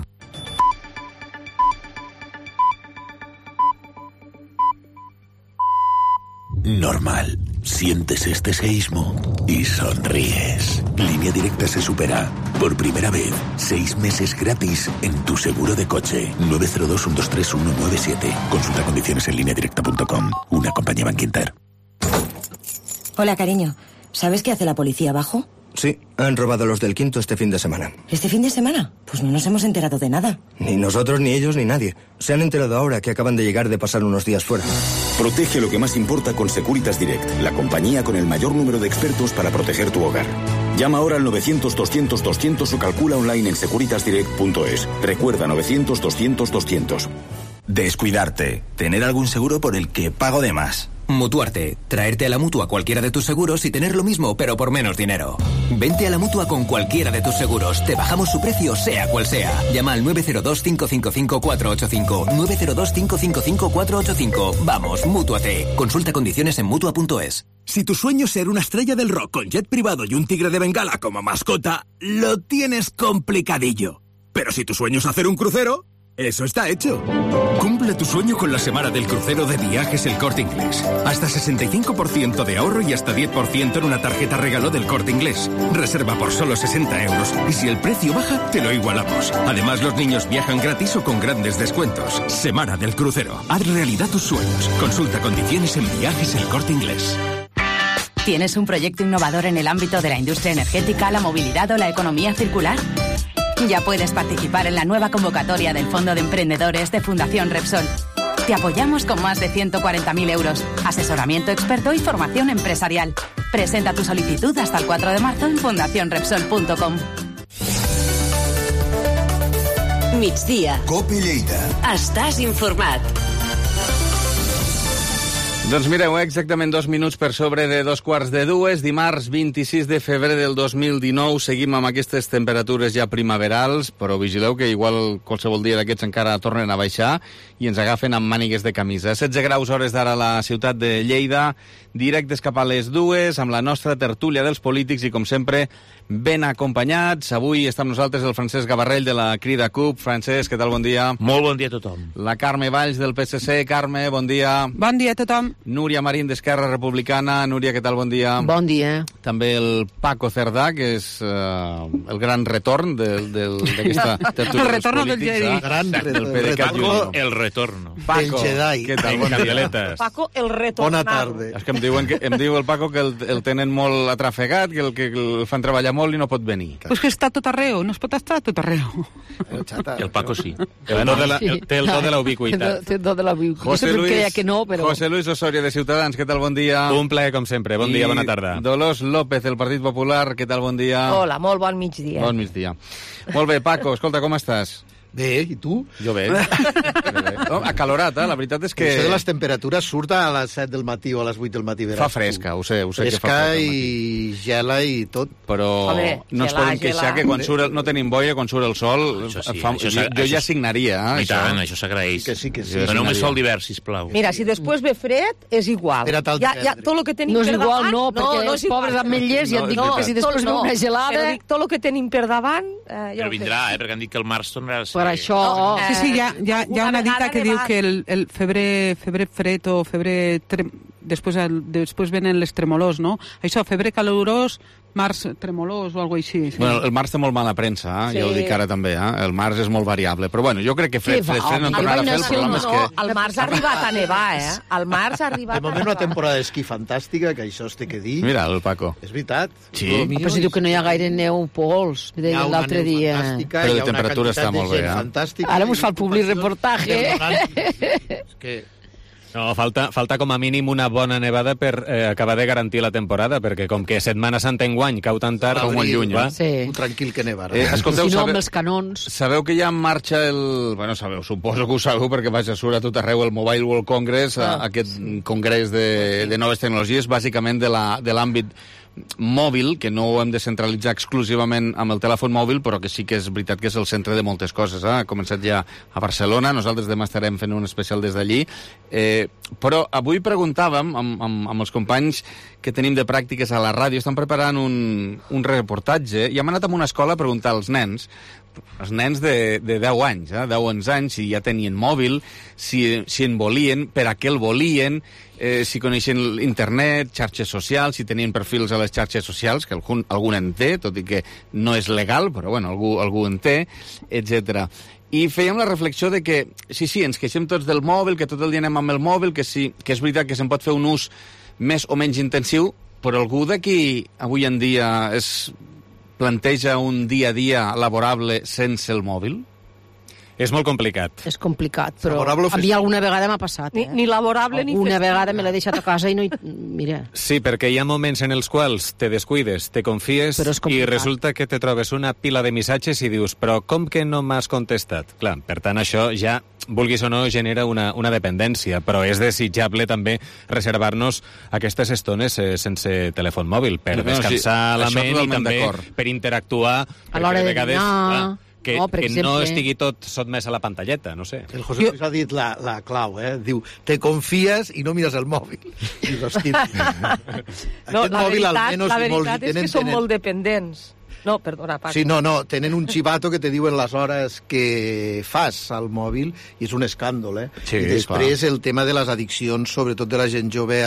Normal. Sientes este seísmo y sonríes. Línea Directa se supera. Por primera vez, 6 meses gratis en tu seguro de coche. 902-123-197. Consulta condiciones en lineadirecta.com. Una compañía Bankinter. Hola, cariño. ¿Sabes qué hace la policía abajo? Sí, han robado los del Quinto este fin de semana. ¿Este fin de semana? Pues no nos hemos enterado de nada. Ni nosotros, ni ellos, ni nadie. Se han enterado ahora que acaban de llegar de pasar unos días fuera. Protege lo que más importa con Securitas Direct, la compañía con el mayor número de expertos para proteger tu hogar. Llama ahora al 900-200-200 o calcula online en securitasdirect.es. Recuerda, 900-200-200. Descuidarte. Tener algún seguro por el que pago de más. Mutuarte. Traerte a la Mutua cualquiera de tus seguros y tener lo mismo, pero por menos dinero. Vente a la Mutua con cualquiera de tus seguros. Te bajamos su precio, sea cual sea. Llama al 902-555-485. 902-555-485. Vamos, mútuate. Consulta condiciones en Mutua.es. Si tu sueño es ser una estrella del rock con jet privado y un tigre de Bengala como mascota, lo tienes complicadillo. Pero si tu sueño es hacer un crucero, eso está hecho. Cumple tu sueño con la semana del crucero de Viajes El Corte Inglés. Hasta 65% de ahorro y hasta 10% en una tarjeta regalo del Corte Inglés. Reserva por solo 60 euros y si el precio baja, te lo igualamos. Además, los niños viajan gratis o con grandes descuentos. Semana del crucero. Haz realidad tus sueños. Consulta condiciones en Viajes El Corte Inglés. ¿Tienes un proyecto innovador en el ámbito de la industria energética, la movilidad o la economía circular? Ya puedes participar en la nueva convocatoria del Fondo de Emprendedores de Fundación Repsol. Te apoyamos con más de 140.000 euros, asesoramiento experto y formación empresarial. Presenta tu solicitud hasta el 4 de marzo en fundacionrepsol.com. Migdia. COPE Lleida. Estàs informat. Doncs mireu, exactament 2 minuts per sobre de 2:45, dimarts 26 de febrer del 2019. Seguim amb aquestes temperatures ja primaverals, però vigileu que igual qualsevol dia d'aquests encara tornen a baixar i ens agafen amb mànigues de camisa. 16 graus hores d'ara a la ciutat de Lleida, directes cap a les 2, amb la nostra tertúlia dels polítics i, com sempre, ben acompanyats. Avui està amb nosaltres el Francesc Gavarrell de la Crida CUP. Francesc, què tal? Bon dia. Molt bon dia a tothom. La Carme Valls del PSC. Carme, bon dia. Bon dia a tothom. Núria Marín d'Esquerra Republicana. Núria, què tal? Bon dia. Bon dia. També el Paco Cerdà, que és el gran retorn d'aquesta tertúlia el retorno dels polítics. El gran retorn. Paco, el retorno. Paco, què tal? Bon dia. Paco, el retorn. Bona tarda. És que em diu el Paco que el tenen molt atrafegat, que el fan treballar molt i no pot venir. Pues que està tot arreu, no es pot estar tot arreu. El Paco sí. Té el do de la ubiquitat. Té el do de la ubiquitat. José Luis Osorio, de Ciutadans, què tal? Bon dia. Un plaer, com sempre. Bon dia, bona tarda. Dolors López, del Partit Popular, què tal? Bon dia. Hola, molt bon migdia. Bon migdia. Molt bé, Paco, escolta, com estàs? Bé, i tu? Jo bé. No, acalorat, la veritat és que... Això de les temperatures surt a les 7 del matí o a les 8 del matí. Fa fresca, ho sé que fa fresca. Fresca i gela i tot. Però no ens podem queixar que quan surt no tenim boia, quan surt el sol... Jo ja signaria, I tant, això s'agraeix. Que sí. Però només sol d'hivern, sisplau. Mira, si després ve fred, és igual. Ja tot el que tenim per davant... No és igual, no, perquè els pobres ametllers ja et dic que si després ve una gelada... Tot el que tenim per davant... Però vindrà, perquè han dit que el març tornarà a ser... Per això... Sí, hi ha una dita que diu que el febrer fred o febrer... Després venen les tremolors, no? Això, febrer calorós, març tremolós o alguna cosa així. Sí. Bueno, el març té molt mala premsa, ja ho dic ara també. El març és molt variable. Però bueno, jo crec que fred no en tornarà a fer. El problema és que... El març ha arribat a nevar, El març ha arribat a nevar. De moment una temporada d'esquí fantàstica, que això es té que dir. Mira, el Paco. És veritat. Sí. Però si diu que no hi ha gaire neu pols, deia l'altre dia. Però de temperatura està molt bé, Ara mos fa el public reportatge. És que... No, falta com a mínim una bona nevada per acabar de garantir la temporada, perquè com que Setmana Santa enguany cau tan tard, cau molt lluny, va? Sí. Tranquil que neva. Escolteu, si no, amb els canons... Sabeu que ja en marxa Bueno, suposo que ho sabeu, perquè vaja, surt a tot arreu el Mobile World Congress, aquest congrés de noves tecnologies, bàsicament de l'àmbit mòbil, que no ho hem de centralitzar exclusivament amb el telèfon mòbil, però que sí que és veritat que és el centre de moltes coses. Ha començat ja a Barcelona, nosaltres demà estarem fent un especial des d'allí, però avui preguntàvem amb els companys que tenim de pràctiques a la ràdio, estan preparant un reportatge, i hem anat a una escola a preguntar als nens de 10 anys, 10 anys, si ja tenien mòbil, si en volien, per a què el volien, si coneixen internet, xarxes socials, si tenien perfils a les xarxes socials, que algun en té, tot i que no és legal, però bueno, algú en té, etc. I fèiem la reflexió de que, sí, ens queixem tots del mòbil, que tot el dia anem amb el mòbil, que sí, que és veritat que se'n pot fer un ús més o menys intensiu, però algú d'aquí avui en dia planteja un dia a dia laborable sense el mòbil? És molt complicat. És complicat, però a mi alguna vegada m'ha passat. Ni laborable ni festiu. Una vegada me l'he deixat a casa i no... Mira. Sí, perquè hi ha moments en els quals te descuides, te confies i resulta que te trobes una pila de missatges i dius, però com que no m'has contestat? Clar, per tant, això ja, vulguis o no, genera una dependència, però és desitjable també reservar-nos aquestes estones sense telèfon mòbil, per descansar la ment i també per interactuar. A l'hora de dinar... Que no estigui tot sotmès a la pantalleta, no sé. El José Luis ha dit la clau, Diu, te confíes i no mires el mòbil. I la veritat és que són molt dependents. No, perdona, Paco. Sí, no, tenen un xivato que te diuen les hores que fas al mòbil i és un escàndol, Sí, i després el tema de les addiccions, sobretot de la gent jove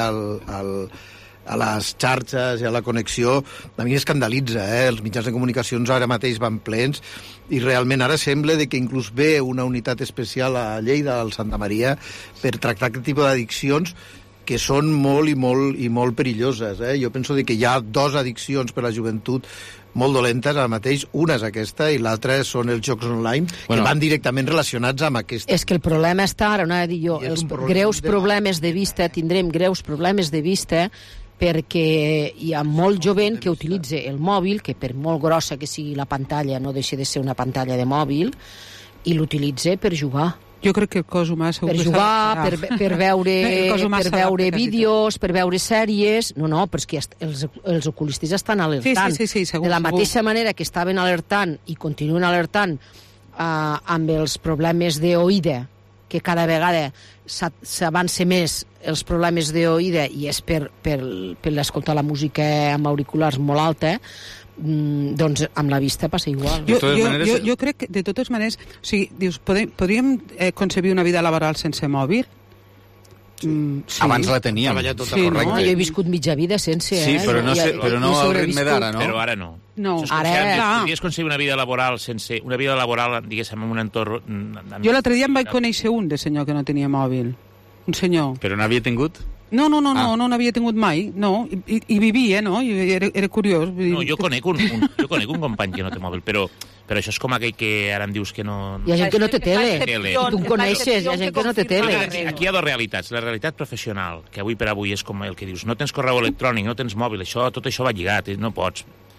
a les xarxes i a la connexió, a mi escandalitza, Els mitjans de comunicacions ara mateix van plens i realment ara sembla que inclús ve una unitat especial a Lleida, al Santa Maria, per tractar aquest tipus d'addiccions que són molt i molt perilloses. Jo penso que hi ha 2 addiccions per a la joventut molt dolentes ara mateix. Una és aquesta i l'altra són els jocs online, que van directament relacionats amb aquesta. És que el problema està, ara anava a dir jo, els greus problemes de vista, tindrem greus problemes de vista perquè hi ha molt jovent que utilitza el mòbil, que per molt grossa que sigui la pantalla no deixa de ser una pantalla de mòbil, i l'utilitza per jugar. Jo crec que el cos humà per jugar, per veure vídeos, per veure sèries... No, però és que els oculistes estan alertant. Sí, segur. De la mateixa manera que estaven alertant i continuen alertant amb els problemes d'oïda, que cada vegada s'avança més els problemes d'oïda i és per escoltar la música amb auriculars molt alta, doncs amb la vista passa igual. Jo crec que, de totes maneres, o sigui, dius, podríem concebir una vida laboral sense mòbil? Sí. Abans la teníem. No? Jo he viscut mitja vida sense. Però no al ritme d'ara, no? Però ara no. Podries concebir una vida laboral sense... Una vida laboral, diguéssim, en un entorn... Jo l'altre dia em vaig conèixer un de senyor que no tenia mòbil. Un senyor. Però n'havia tingut? No n'havia tingut mai, no, i vivia, no, i era curiós. No, jo conec un company que no té mòbil, però això és com aquell que ara em dius que no... Hi ha gent que no té tele, tu em coneixes, hi ha gent que no té tele. Aquí hi ha 2 realitats, la realitat professional, que avui per avui és com el que dius, no tens correu electrònic, no tens mòbil, tot això va lligat, no pots.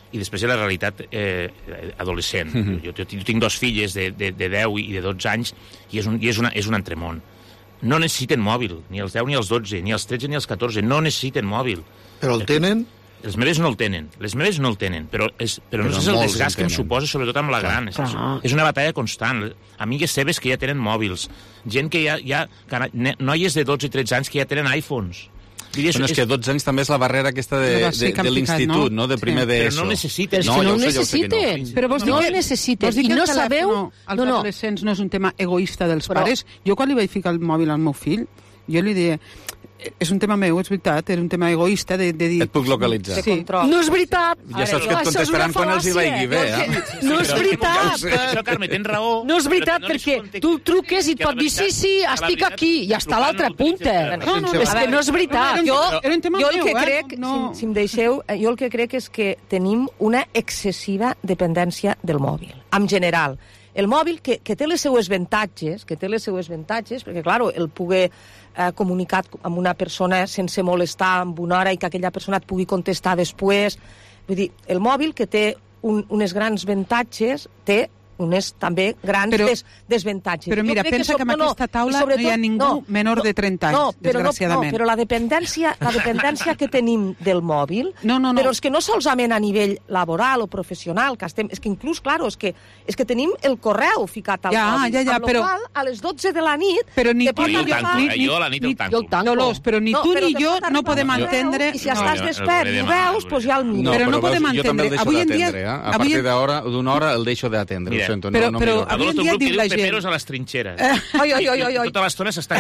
i després hi ha la realitat adolescent. Jo tinc dos filles de 10 i de 12 anys i és un entremón. No necessiten mòbil, ni els 10 ni els 12, ni els 13 ni els 14, no necessiten mòbil. Però el tenen? Les meves no el tenen, però no és el desgast que em suposa, sobretot amb la gran. És una batalla constant. Amigues seves que ja tenen mòbils, gent que noies de 12 i 13 anys que ja tenen iPhones. Bueno, és que 12 anys també és la barrera aquesta de l'institut, no? De primer d'ESO. Però no necessiten. No ho necessiten. Però vos dic no necessiten. I no sabeu... Els adolescents no és un tema egoista dels pares. Jo quan li vaig ficar el mòbil al meu fill, jo li deia... És un tema meu, és veritat, era un tema egoista de dir... Et puc localitzar. Sí. No és veritat! Ja saps que et contestaran quan els hi vagi bé, No és veritat! Això, Carme, tens raó. No és veritat, perquè tu truques i et pot dir sí, estic aquí, i està a l'altra punta. És que no és veritat. Jo el que crec, si em deixeu, jo el que crec és que tenim una excessiva dependència del mòbil, en general. El mòbil, que té les seues avantatges, perquè, clar, el poder comunicar amb una persona sense molestar en una hora i que aquella persona et pugui contestar després. Vull dir, el mòbil, que té unes grans avantatges, té unes també grans desavantatges. Però mira, pensa que en aquesta taula no hi ha ningú menor de 30 anys, desgraciadament. No, però la dependència que tenim del mòbil, però és que no solament a nivell laboral o professional, és que inclús, clar, és que tenim el correu ficat al mòbil, amb la qual a les 12 de la nit... Però ni tu ni jo a la nit el tanco. Dolors, però ni tu ni jo no podem entendre... I si estàs despert i ho veus, doncs ja el miro. Però no podem entendre. Avui en dia... A partir d'una hora el deixo d'atendre. Però avui en dia diu la gent... Peperos a les trinxeres. Oi. Tota l'estona s'està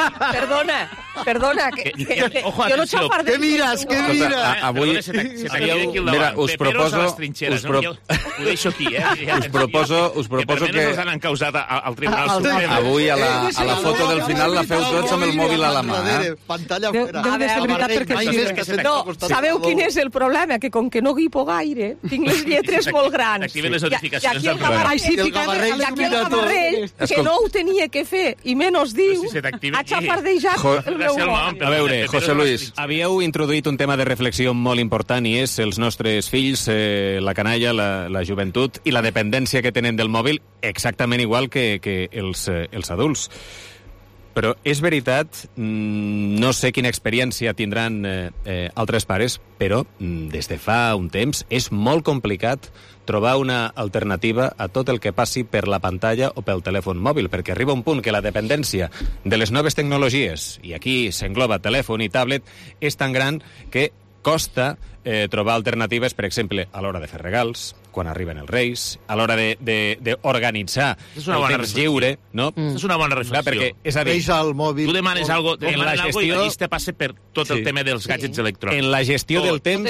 Perdona, que jo no xafardeixo. Què mires? Avui, mira, us proposo... Ho deixo aquí, Us proposo que... ens han encausat al Tribunal Suprem. Avui, a la foto del final, la feu tots amb el mòbil a la mà. Pantalla fora. Deu de ser veritat perquè... No, sabeu quin és el problema? Que com que no guipo gaire, tinc les lletres molt grans. Activen les notificacions del programa. I aquí el Gavarrell, que no ho tenia que fer, i menys diu, ha xafardejat el meu mòbil. A veure, José Luis, havíeu introduït un tema de reflexió molt important i és els nostres fills, la canalla, la joventut i la dependència que tenen del mòbil exactament igual que els adults. Però és veritat, no sé quina experiència tindran altres pares, però des de fa un temps és molt complicat trobar una alternativa a tot el que passi per la pantalla o pel telèfon mòbil, perquè arriba un punt que la dependència de les noves tecnologies, i aquí s'engloba telèfon i tablet, és tan gran que costa trobar alternatives, per exemple, a l'hora de fer regals, quan arriben els Reis, a l'hora d'organitzar el temps lliure, no? És una bona reflexió. Perquè, és a dir, tu demanes alguna cosa i la llista passa per tot el tema dels gadgets electrònics. En la gestió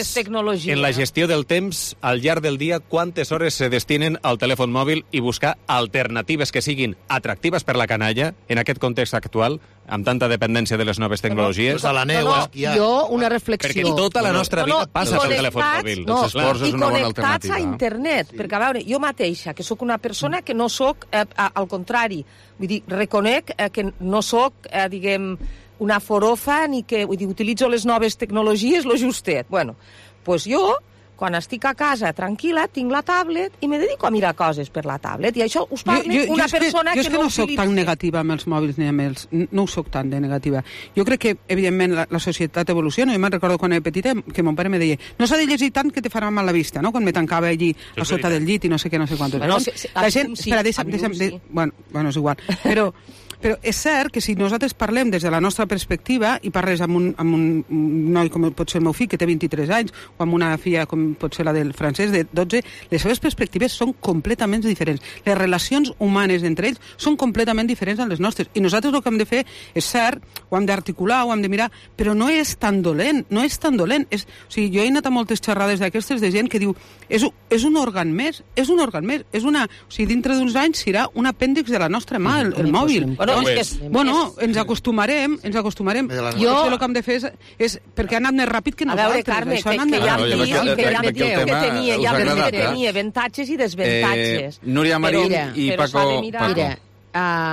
del temps, al llarg del dia, quantes hores se destinen al telèfon mòbil i buscar alternatives que siguin atractives per la canalla, en aquest context actual, amb tanta dependència de les noves tecnologies? A la neu, jo, una reflexió. Perquè tota la nostra vida passa pel telèfon mòbil. Els esports és una bona alternativa. I connectats a internet, perquè, a veure, jo mateixa, que sóc una persona que no sóc, al contrari, vull dir, reconec que no sóc, diguem, una forofa, ni que, vull dir, utilitzo les noves tecnologies, lo justet. Bueno, doncs jo, quan estic a casa tranquil·la, tinc la tablet i me dedico a mirar coses per la tablet. I això us parla una persona que no utilitza. Jo és que no soc tan negativa amb els mòbils ni amb els... No ho soc tan de negativa. Jo crec que, evidentment, la societat evoluciona. Jo me'n recordo quan era petita que mon pare me deia no s'ha de llegir tant que te farà mal la vista, no? Quan me tancava allí a sota del llit i no sé què, no sé quantos. Bueno, la gent... Espera, deixa'm... Bueno, és igual. Però és cert que si nosaltres parlem des de la nostra perspectiva i parles amb un noi com pot ser el meu fill, que té 23 anys, o amb una filla com pot ser la del francès, de 12, les seves perspectives són completament diferents. Les relacions humanes entre ells són completament diferents a les nostres. I nosaltres el que hem de fer és cert, ho hem d'articular, ho hem de mirar, però no és tan dolent, no és tan dolent. O sigui, jo he anat a moltes xerrades d'aquestes de gent que diu és un òrgan més, és un òrgan més, és una... O sigui, dintre d'uns anys serà un apèndix de la nostra mà, el mòbil. Bueno, ens acostumarem. Jo el que hem de fer és perquè ha anat més ràpid que nosaltres. A veure, Carme, que ja tenia avantatges i desavantatges. Núria Marín i Paco. Mira,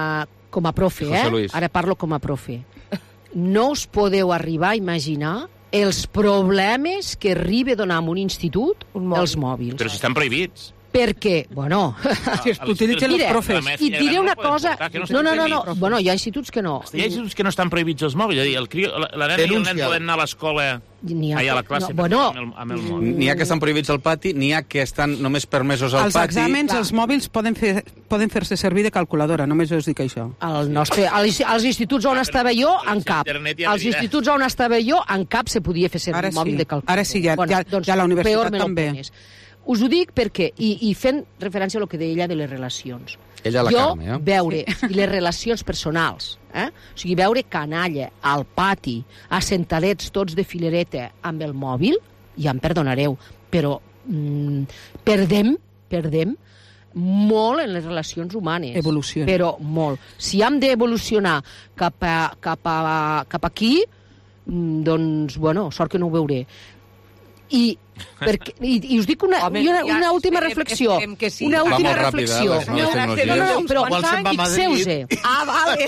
com a profe, ara parlo com a profe. No us podeu arribar a imaginar els problemes que arriba a donar en un institut els mòbils. Però si estan prohibits. Perquè, bueno... Utilitzen els profes. I et diré una cosa... No. Bueno, hi ha instituts que no. Hi ha instituts que no estan prohibits els mòbils. La nena i el nen poden anar a l'escola... a la classe amb el mòbil. N'hi ha que estan prohibits al pati, n'hi ha que estan només permesos al pati. Els exàmens, els mòbils poden fer-se servir de calculadora, només us dic això. Als instituts on estava jo, en cap. Als instituts on estava jo, en cap se podia fer servir el mòbil de calculadora. Ara sí, ja a la universitat també. Us ho dic perquè, i fent referència a lo que deia ella de les relacions. Carme, veure les relacions personals, o sigui, veure canalla al pati, assentalets tots de filereta amb el mòbil, ja em perdonareu, però perdem molt en les relacions humanes. Evolució. Però molt. Si hem d'evolucionar cap aquí, doncs, bueno, sort que no ho veuré. I us dic una última reflexió. Una última reflexió. Però fixeu-se. Vale.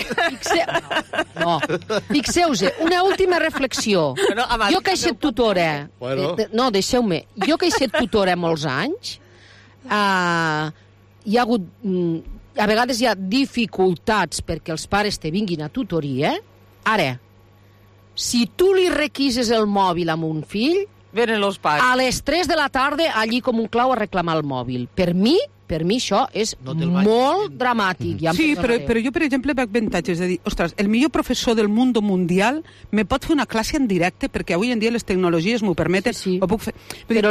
Fixeu-se, una última reflexió. Jo que he estat tutora... No, deixeu-me. Jo que he estat tutora molts anys, hi ha hagut... A vegades hi ha dificultats perquè els pares te vinguin a tutoria. Ara, si tu li requises el mòbil a un fill, venen los pares. A les 3 de la tarda, allí com un clau a reclamar el mòbil. Per mi això és molt dramàtic. Sí, però jo, per exemple, veig avantatges de dir, ostres, el millor professor del món mundial me pot fer una classe en directe perquè avui en dia les tecnologies m'ho permeten. Ho puc fer. Però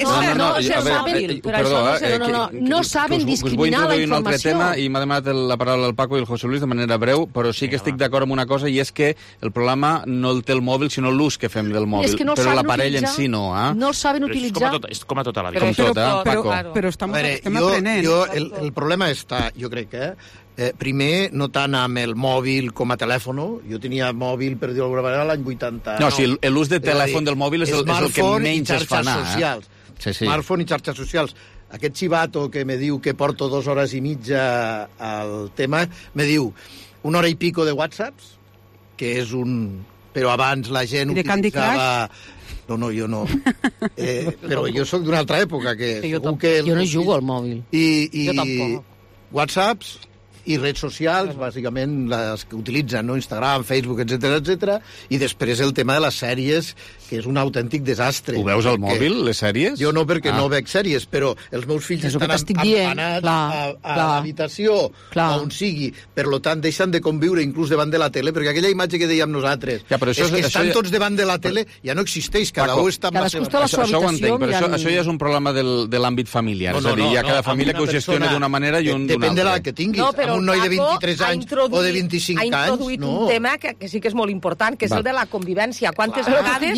no saben discriminar la informació. Vull introduir un altre tema i m'ha demanat la paraula el Paco i el José Luis de manera breu, però sí que estic d'acord amb una cosa, i és que el problema no el té el mòbil, sinó l'ús que fem del mòbil. Però l'aparell en si no. No el saben utilitzar. És com a tota la vida. Com tot, Paco. Però estem aprenent. El problema està, jo crec que primer, no tant amb el mòbil com a telèfon. Jo tenia mòbil, per dir-ho d'alguna manera, l'any 89. No, sí, l'ús de telèfon del mòbil és el que menys es fa anar. Smartphone i xarxes socials. Aquest xivato que me diu que porto 2 hores i mitja al tema, me diu 1 hora i pico de WhatsApps, que és un... Però abans la gent utilitzava... No, jo no. Però jo sóc d'una altra època. Jo no jugo al mòbil. Jo tampoc. WhatsApps i redes socials, bàsicament les que utilitzen, no? Instagram, Facebook, etc. I després el tema de les sèries, que és un autèntic desastre. Ho veus al mòbil, les sèries? Jo no, perquè no veig sèries, però els meus fills estan empanats a l'habitació, on sigui. Per tant, deixen de conviure inclús davant de la tele, perquè aquella imatge que dèiem nosaltres, és que estan tots davant de la tele, ja no existeix, cada un està amb la seva... Això ho entenc, però això ja és un problema de l'àmbit familiar. És a dir, hi ha cada família que ho gestiona d'una manera i un d'una altra. Depèn de la que tinguis. Un noi de 23 anys o de 25 anys... Ha introduït un tema que sí que és molt important, que és el de la convivència. Quantes vegades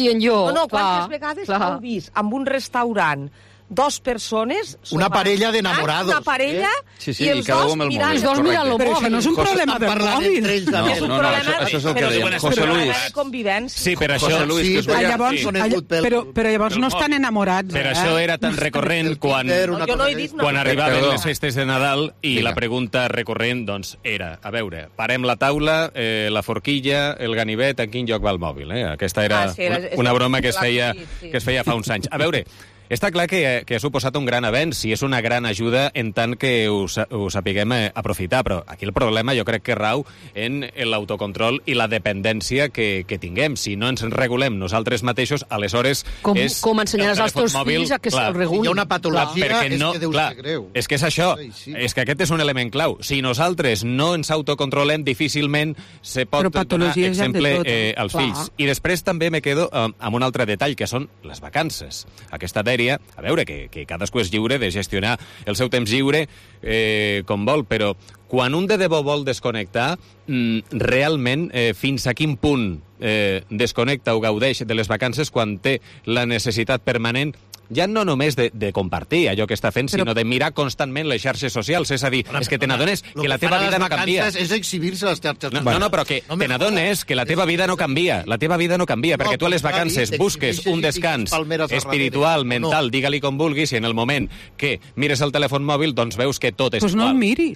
heu vist en un restaurant 2 persones... Una parella d'enamorados. Una parella i els dos mirant el mòbil. Però això no és un problema del mòbil. No, això és el que dèiem. José Luis. Sí, per això, Luis. Però llavors no estan enamorats. Per això era tan recurrent quan arribaven les festes de Nadal i la pregunta recurrent, doncs, era, a veure, parem la taula, la forquilla, el ganivet, en quin lloc va el mòbil? Aquesta era una broma que es feia fa uns anys. A veure, està clar que ha suposat un gran avenç i és una gran ajuda en tant que ho sapiguem aprofitar, però aquí el problema jo crec que rau en l'autocontrol i la dependència que tinguem. Si no ens regulem nosaltres mateixos, aleshores és... Com ensenyaràs als teus fills a que se'l regulin? Hi ha una patologia, és que deu ser greu. És que és això, és que aquest és un element clau. Si nosaltres no ens autocontrolem, difícilment se pot donar exemple als fills. I després també me quedo amb un altre detall, que són les vacances. Aquesta a veure, que cadascú és lliure de gestionar el seu temps lliure com vol, però quan un de debò vol desconnectar, realment fins a quin punt desconnecta o gaudeix de les vacances quan té la necessitat permanent ja no només de compartir allò que està fent, sinó de mirar constantment les xarxes socials. És a dir, és que te n'adones que la teva vida no canvia. És exhibir-se a les xarxes socials. No, però que te n'adones que la teva vida no canvia. La teva vida no canvia, perquè tu a les vacances busques un descans espiritual, mental, digue-li com vulguis, i en el moment que mires el telèfon mòbil, doncs veus que tot és igual. Doncs no el miris.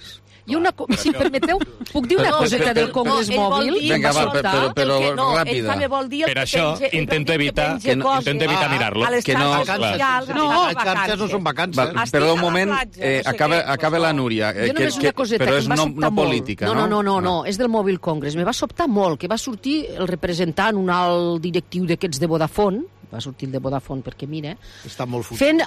Si permeteu, puc dir una coseta del Congrés Mòbil? Vinga, però ràpida. Per això intento evitar mirar-lo. Que no, les xarxes no són vacances. Perdó un moment, acaba la Núria, però és no política, no? No, és del Mòbil Congress. Me va sobtar molt que va sortir el representant, un alt directiu d'aquests de Vodafone, va sortir el de Vodafone perquè, mira, fent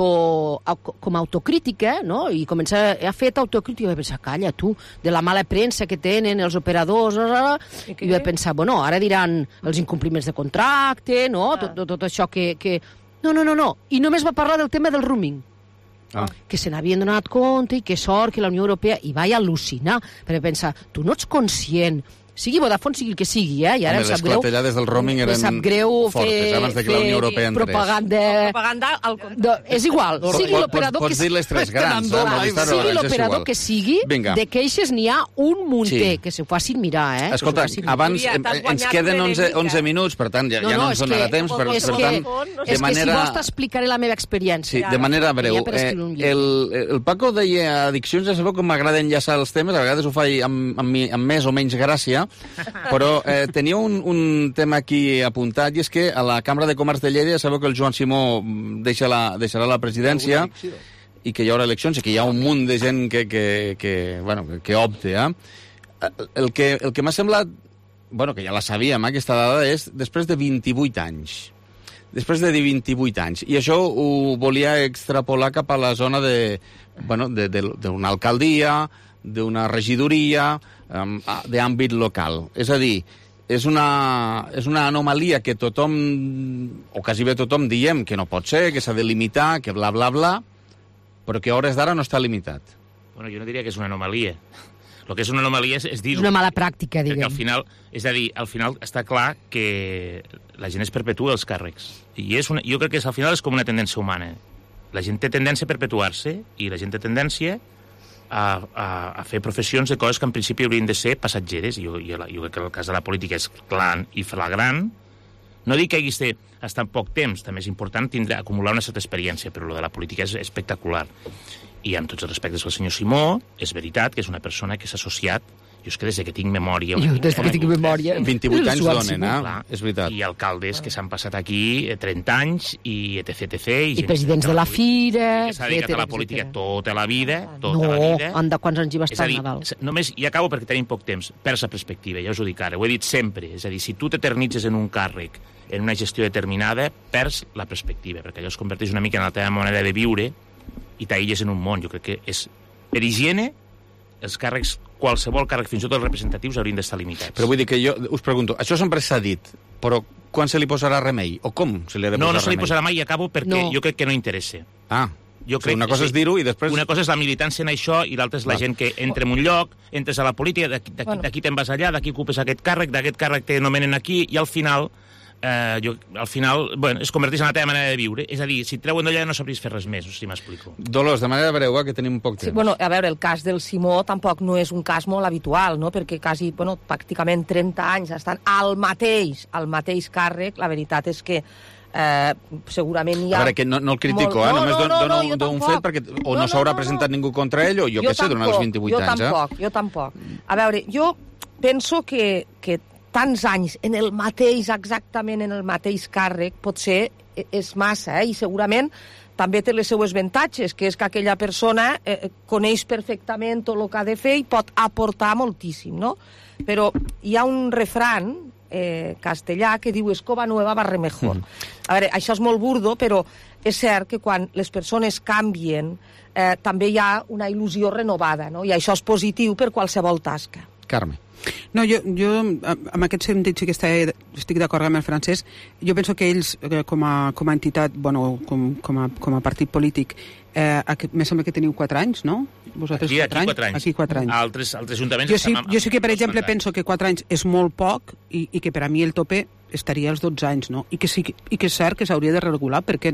com autocrítica, no? I ha fet autocrítica, i vaig pensar, calla, tu, de la mala premsa que tenen els operadors, i vaig pensar, bueno, ara diran els incompliments de contracte, no? Tot això que... No. I només va parlar del tema del roaming. Que se n'havien donat compte i que sort que la Unió Europea... I vaig al·lucinar, perquè pensar, tu no ets conscient... Sigui Vodafone, sigui el que sigui, I ara les clatellades del roaming eren fortes, abans que la Unió Europea entrés. Propaganda... És igual, sigui l'operador que sigui... Pots dir les tres grans, sigui l'operador que sigui, de queixes n'hi ha un munter, que s'ho facin mirar, Escolta, abans ens queden 11 minuts, per tant, ja no ens donarà temps, per tant, de manera... És que si vols t'explicaré la meva experiència. Sí, de manera breu. El Paco deia addiccions, ja sabeu que m'agrada enllaçar els temes, a vegades ho faig amb més o menys gràcia, però tenia un tema aquí apuntat, i és que a la Cambra de Comerç de Lleida, sabeu que el Joan Simó deixarà la presidència i que hi haurà eleccions i que hi ha un munt de gent que opta. El que m'ha semblat, que ja la sabíem, aquesta dada, és després de 28 anys. Després de 28 anys. I això ho volia extrapolar cap a la zona d'una alcaldia, d'una regidoria, d'àmbit local. És a dir, és una anomalia que tothom, o quasi bé tothom, diem que no pot ser, que s'ha de limitar, que bla, bla, bla, però que a hores d'ara no està limitat. Bueno, jo no diria que és una anomalia. El que és una anomalia és dir-ho. És una mala pràctica, diguem. Al final està clar que la gent es perpetua els càrrecs. I jo crec que al final és com una tendència humana. La gent té tendència a perpetuar-se i la gent té tendència a fer professions de coses que en principi haurien de ser passatgeres. Jo crec que el cas de la política és clar i flagrant. No dic que haguis d'estar poc temps, també és important acumular una certa experiència, però lo de la política és espectacular. I amb tots els respectes al senyor Simó, és veritat que és una persona que s'ha associat, jo és que des que tinc memòria... 28 anys donen, és veritat. I alcaldes que s'han passat aquí 30 anys, i etc. I presidents de la Fira... Que s'ha dedicat a la política tota la vida. Anda, quants anys hi va estar Nadal? Només, i acabo perquè tenim poc temps, perds la perspectiva, ja us ho dic ara, ho he dit sempre. És a dir, si tu t'eternitzes en un càrrec, en una gestió determinada, perds la perspectiva, perquè allò es converteix una mica en la teva manera de viure i t'aïlles en un món. Jo crec que és per higiene, els càrrecs, qualsevol càrrec, fins i tot els representatius, haurien d'estar limitats. Però vull dir que jo us pregunto, això sempre s'ha dit, però quan se li posarà remei? O com se li ha de posar remei? No se li posarà mai i acabo perquè jo crec que no interessa. Una cosa és dir-ho i després... Una cosa és la militància en això i l'altra és la gent que entra en un lloc, entres a la política, d'aquí te'n vas allà, d'aquí ocupes aquest càrrec, d'aquest càrrec te nomenen aquí, i al final es converteix en la teva manera de viure. És a dir, si et treuen d'allà no sabries fer res més, si m'explico. Dolors, de manera breu, que tenim poc temps. Sí, a veure, el cas del Simó tampoc no és un cas molt habitual, no? Perquè pràcticament 30 anys estan al mateix càrrec. La veritat és que segurament hi ha... A veure, que no el critico, només dono un fet, perquè o no s'haurà presentat ningú contra ell, o jo què sé, durant els 28 anys. Jo tampoc. A veure, jo penso que tants anys exactament en el mateix càrrec, potser és massa, i segurament també té les seues avantatges, que és que aquella persona coneix perfectament tot el que ha de fer i pot aportar moltíssim, no? Però hi ha un refrán castellà que diu escoba nueva barre mejor. A veure, això és molt burdo, però és cert que quan les persones canvien també hi ha una il·lusió renovada, no? I això és positiu per qualsevol tasca. Carme. No, jo en aquest sentit sí que estic d'acord amb el Francesc. Jo penso que ells, com a entitat, com a partit polític, me sembla que teniu 4 anys, no? Vosaltres aquí 4 anys. Aquí 4 anys. Altres ajuntaments... Jo sí que, per exemple, penso que 4 anys és molt poc i que per a mi el tope estaria als 12 anys, no? I que és cert que s'hauria de regular, per què no?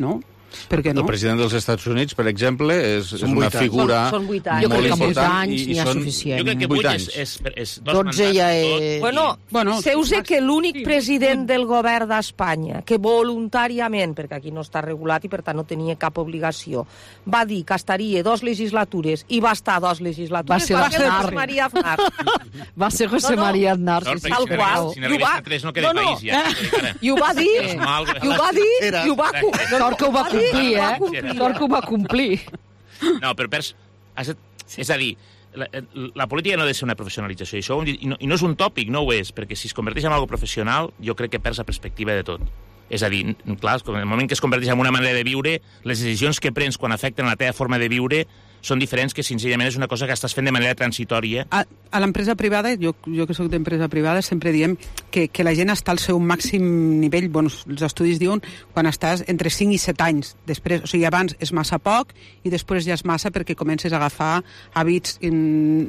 Per què no? El president dels Estats Units, per exemple, és una figura molt important. Jo crec que amb 8 anys n'hi ha suficient. Jo crec que 8 és 12 ja és... Bueno, seus que l'únic president del govern d'Espanya que voluntàriament, perquè aquí no està regulat i per tant no tenia cap obligació, va dir que estaria 2 legislatures i va estar 2 legislatures, va ser José María Aznar. Va ser José María Aznar. Tal qual. Si n'arribés a 3 no queda país, ja. I ho va dir, i ho va Sort que ho va complir, Sort que ho va complir. No, però Pers... És a dir, la política no ha de ser una professionalització, això i no és un tòpic, no ho és, perquè si es converteix en algo professional, jo crec que perds la perspectiva de tot. És a dir, clar, en el moment que es converteix en una manera de viure, les decisions que prens quan afecten la teva forma de viure són diferents, que senzillament és una cosa que estàs fent de manera transitòria. A l'empresa privada, jo que soc d'empresa privada, sempre diem que la gent està al seu màxim nivell, els estudis diuen, quan estàs entre 5 i 7 anys. Després, o sigui, abans és massa poc i després ja és massa perquè comences a agafar hàbits que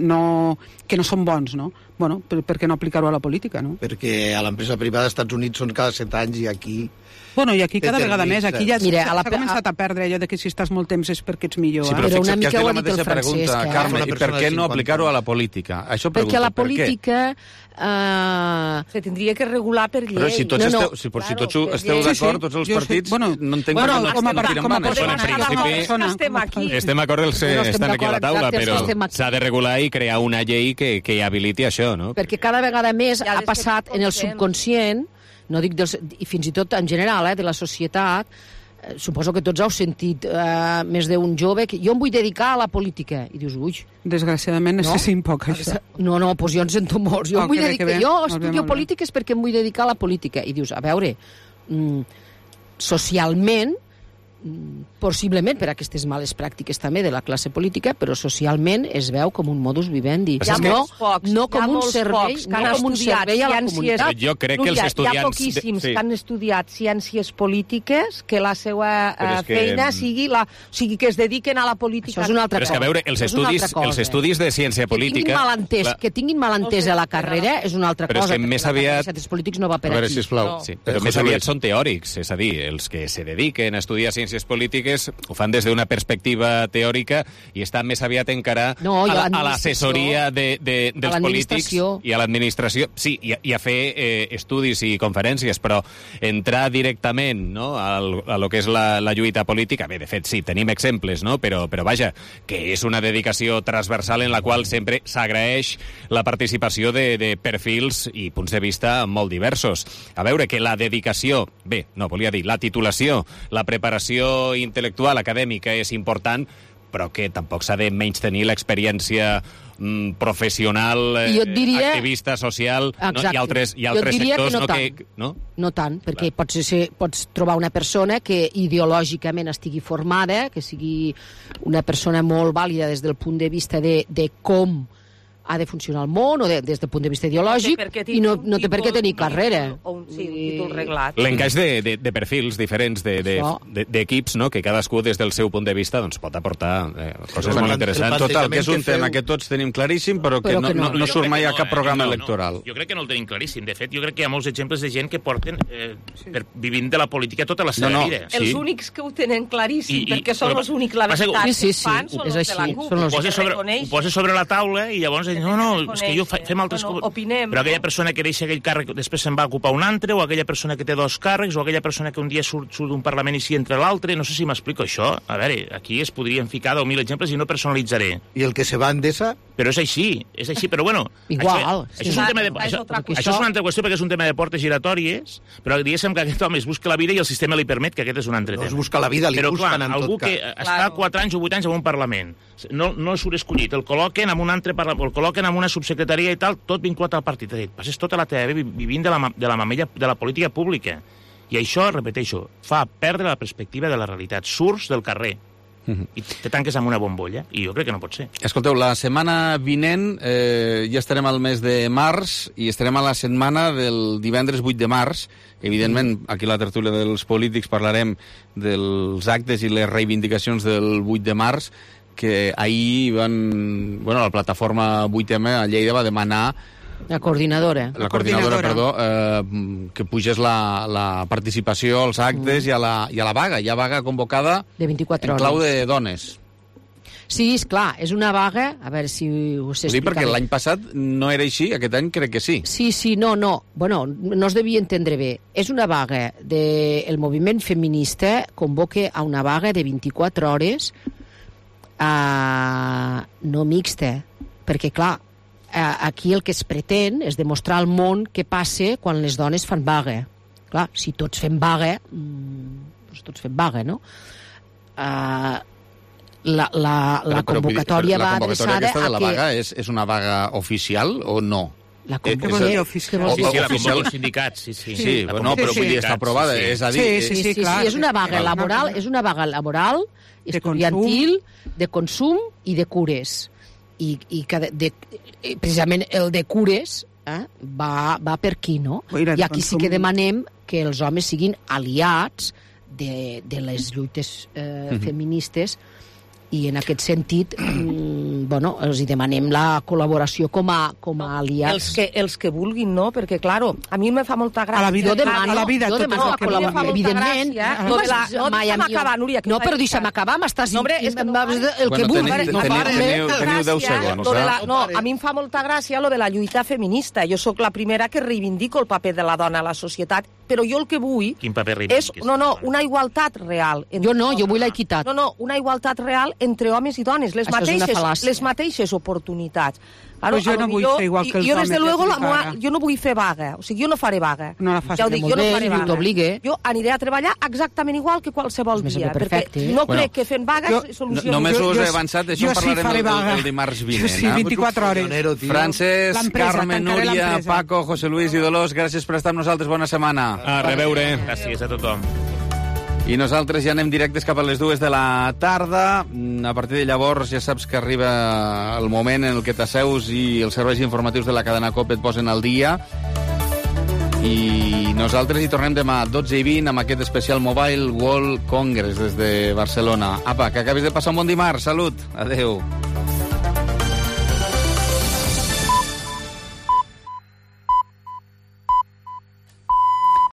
no són bons, no? Bueno, per què no aplicar-ho a la política, no? Perquè a l'empresa privada als Estats Units són cada 7 anys i aquí... Bueno, i aquí cada vegada més. Aquí ja s'ha començat a perdre allò de que si estàs molt temps és perquè ets millor. Sí, però una mica ho ha dit el Francesc. Carme, i per què no aplicar-ho a la política? Això pregunto, perquè a la política... Se tindria que regular per llei. Però si tots esteu d'acord, tots els partits, no entenc per què no tiren van. Estem aquí. Estem d'acord, estan aquí a la taula, però s'ha de regular i crear una llei que habiliti això, no? Perquè cada vegada més ha passat en el subconscient, no dic i fins i tot en general, de la societat, suposo que tots heu sentit més d'un jove que jo em vull dedicar a la política. I dius, ui... Desgraciadament necessitem poc, això. No, doncs jo en sento molts. Jo estudio polítiques perquè em vull dedicar a la política. I dius, a veure, socialment, possiblement per aquestes males pràctiques també de la classe política, però socialment es veu com un modus vivendi. No com un servei a la comunitat. Jo crec que els estudiants... Hi ha poquíssims que han estudiat ciències polítiques que la seva feina sigui que es dediquen a la política. Això és una altra Però cosa. és que, a veure, els estudis de ciència política... Que tinguin malentès a la carrera és una altra cosa. Però és que més aviat... Els polítics no va per aquí. A veure, sisplau. Però més aviat són teòrics, és a dir, els que se dediquen a estudiar ciències polítiques ho fan des d'una perspectiva teòrica i estan més aviat encara a l'assessoria dels polítics i a l'administració. Sí, i a fer estudis i conferències, però entrar directament, no, a lo que és la lluita política, bé, de fet, sí, tenim exemples, no? Però vaja, que és una dedicació transversal en la qual sempre s'agraeix la participació de perfils i punts de vista molt diversos. A veure, que la dedicació, la titulació, la preparació intel·lectual, acadèmica, és important, però que tampoc s'ha de menystenir l'experiència professional, activista, social, no? I altres sectors. No tant, perquè pots trobar una persona que ideològicament estigui formada, que sigui una persona molt vàlida des del punt de vista de com ha de funcionar el món, o des del punt de vista ideològic, i no té per què tenir carrera. Un títol reglat. L'encaix de perfils diferents, d'equips, no?, que cadascú des del seu punt de vista doncs, pot aportar coses molt interessants. Total, que és un tema que tots tenim claríssim, però que no surt mai a cap programa electoral. Jo crec que no el tenim claríssim. De fet, jo crec que hi ha molts exemples de gent que porten vivint de la política tota la seva vida. Els únics que ho tenen claríssim, perquè són els únics la veritat que fan, són els de la CUP. Ho posa sobre la taula i llavors és que jo fem altres coses. Però aquella persona que deixa aquell càrrec després se'n va ocupar un altre, o aquella persona que té 2 càrrecs, o aquella persona que un dia surt d'un Parlament i s'hi entra l'altre, no sé si m'explico això. A veure, aquí es podrien ficar 10.000 exemples i no personalitzaré. I el que se va endesa? Però és així, però bueno... Igual. Això és una altra qüestió perquè és un tema de portes giratòries, però diguéssim que aquest home es busca la vida i el sistema li permet que aquest és un altre tema. No es busca la vida, li busquen en tot cas. Algú que està 4 anys o 8 anys en un Parlament, no surt escollit, el col·loquen en un altre Parlament, el col·loquen en una subsecretaria i tal, tot vinculat al partit. Passes tota la teva vida vivint de la mamella de la política pública. I això, repeteixo, fa perdre la perspectiva de la realitat. Surts del carrer i te tanques amb una bombolla, i jo crec que no pot ser. Escolteu, la setmana vinent ja estarem al mes de març i estarem a la setmana del divendres 8 de març. Evidentment, aquí a la tertúlia dels polítics parlarem dels actes i les reivindicacions del 8 de març, que ahir la plataforma 8M a Lleida va demanar La coordinadora. La coordinadora, perdó, que pugés la participació als actes i a la vaga. Hi ha vaga convocada de 24 hores. En clau de dones. Sí, esclar, és una vaga, a veure si us explicaré. Ho dic perquè l'any passat no era així, aquest any crec que sí. Sí, no. Bueno, no es devia entendre bé. És una vaga del moviment feminista, convoca a una vaga de 24 hores no mixta, perquè, clar, aquí el que es pretén és demostrar al món què passa quan les dones fan vaga. Clar, si tots fem vaga, doncs tots fem vaga, no? La convocatòria va adreçada a que... La convocatòria aquesta de la vaga és una vaga oficial o no? La convocatòria oficial. Sí, la convoca els sindicats, sí. Sí, no, però vull dir, està aprovada, és a dir... Sí, és una vaga laboral, estudiantil, de consum i de cures. I precisament el de cures va per aquí, no? I aquí sí que demanem que els homes siguin aliats de les lluites feministes, i en aquest sentit els hi demanem la col·laboració com a aliats. Els que vulguin, no? Perquè, claro, a mi me fa molta gràcia. Jo demano la col·laboració. Evidentment. No, però deixa'm acabar, m'estàs... El que vulguis. Teniu 10 segons. No, a mi em fa molta gràcia lo de la lluita feminista. Jo sóc la primera que reivindico el paper de la dona a la societat, però jo el que vull... Quin paper reivindiques? Una igualtat real. Jo vull l'equitat. Una igualtat real entre homes i dones, les mateixes oportunitats. Pues jo no vull fer igual que els homes. Jo, des de luego, jo no vull fer vaga. O sigui, jo no faré vaga. No la faci. Ja ho dic, jo no faré vaga. Jo aniré a treballar exactament igual que qualsevol dia, perquè no crec que fent vaga solucioni. Només us he avançat, això en parlarem el dimarts vinent. Jo sí, 24 hores. Francesc, Carme, Núria, Paco, José Luis i Dolors, gràcies per estar amb nosaltres. Bona setmana. A reveure. Gràcies a tothom. I nosaltres ja anem directes cap a les 2 de la tarda. A partir de llavors ja saps que arriba el moment en el que t'asseus i els serveis informatius de la cadena COPE et posen al dia. I nosaltres hi tornem demà a 12:20 amb aquest especial Mobile World Congress des de Barcelona. Apa, que acabis de passar un bon dimarts. Salut. Adeu.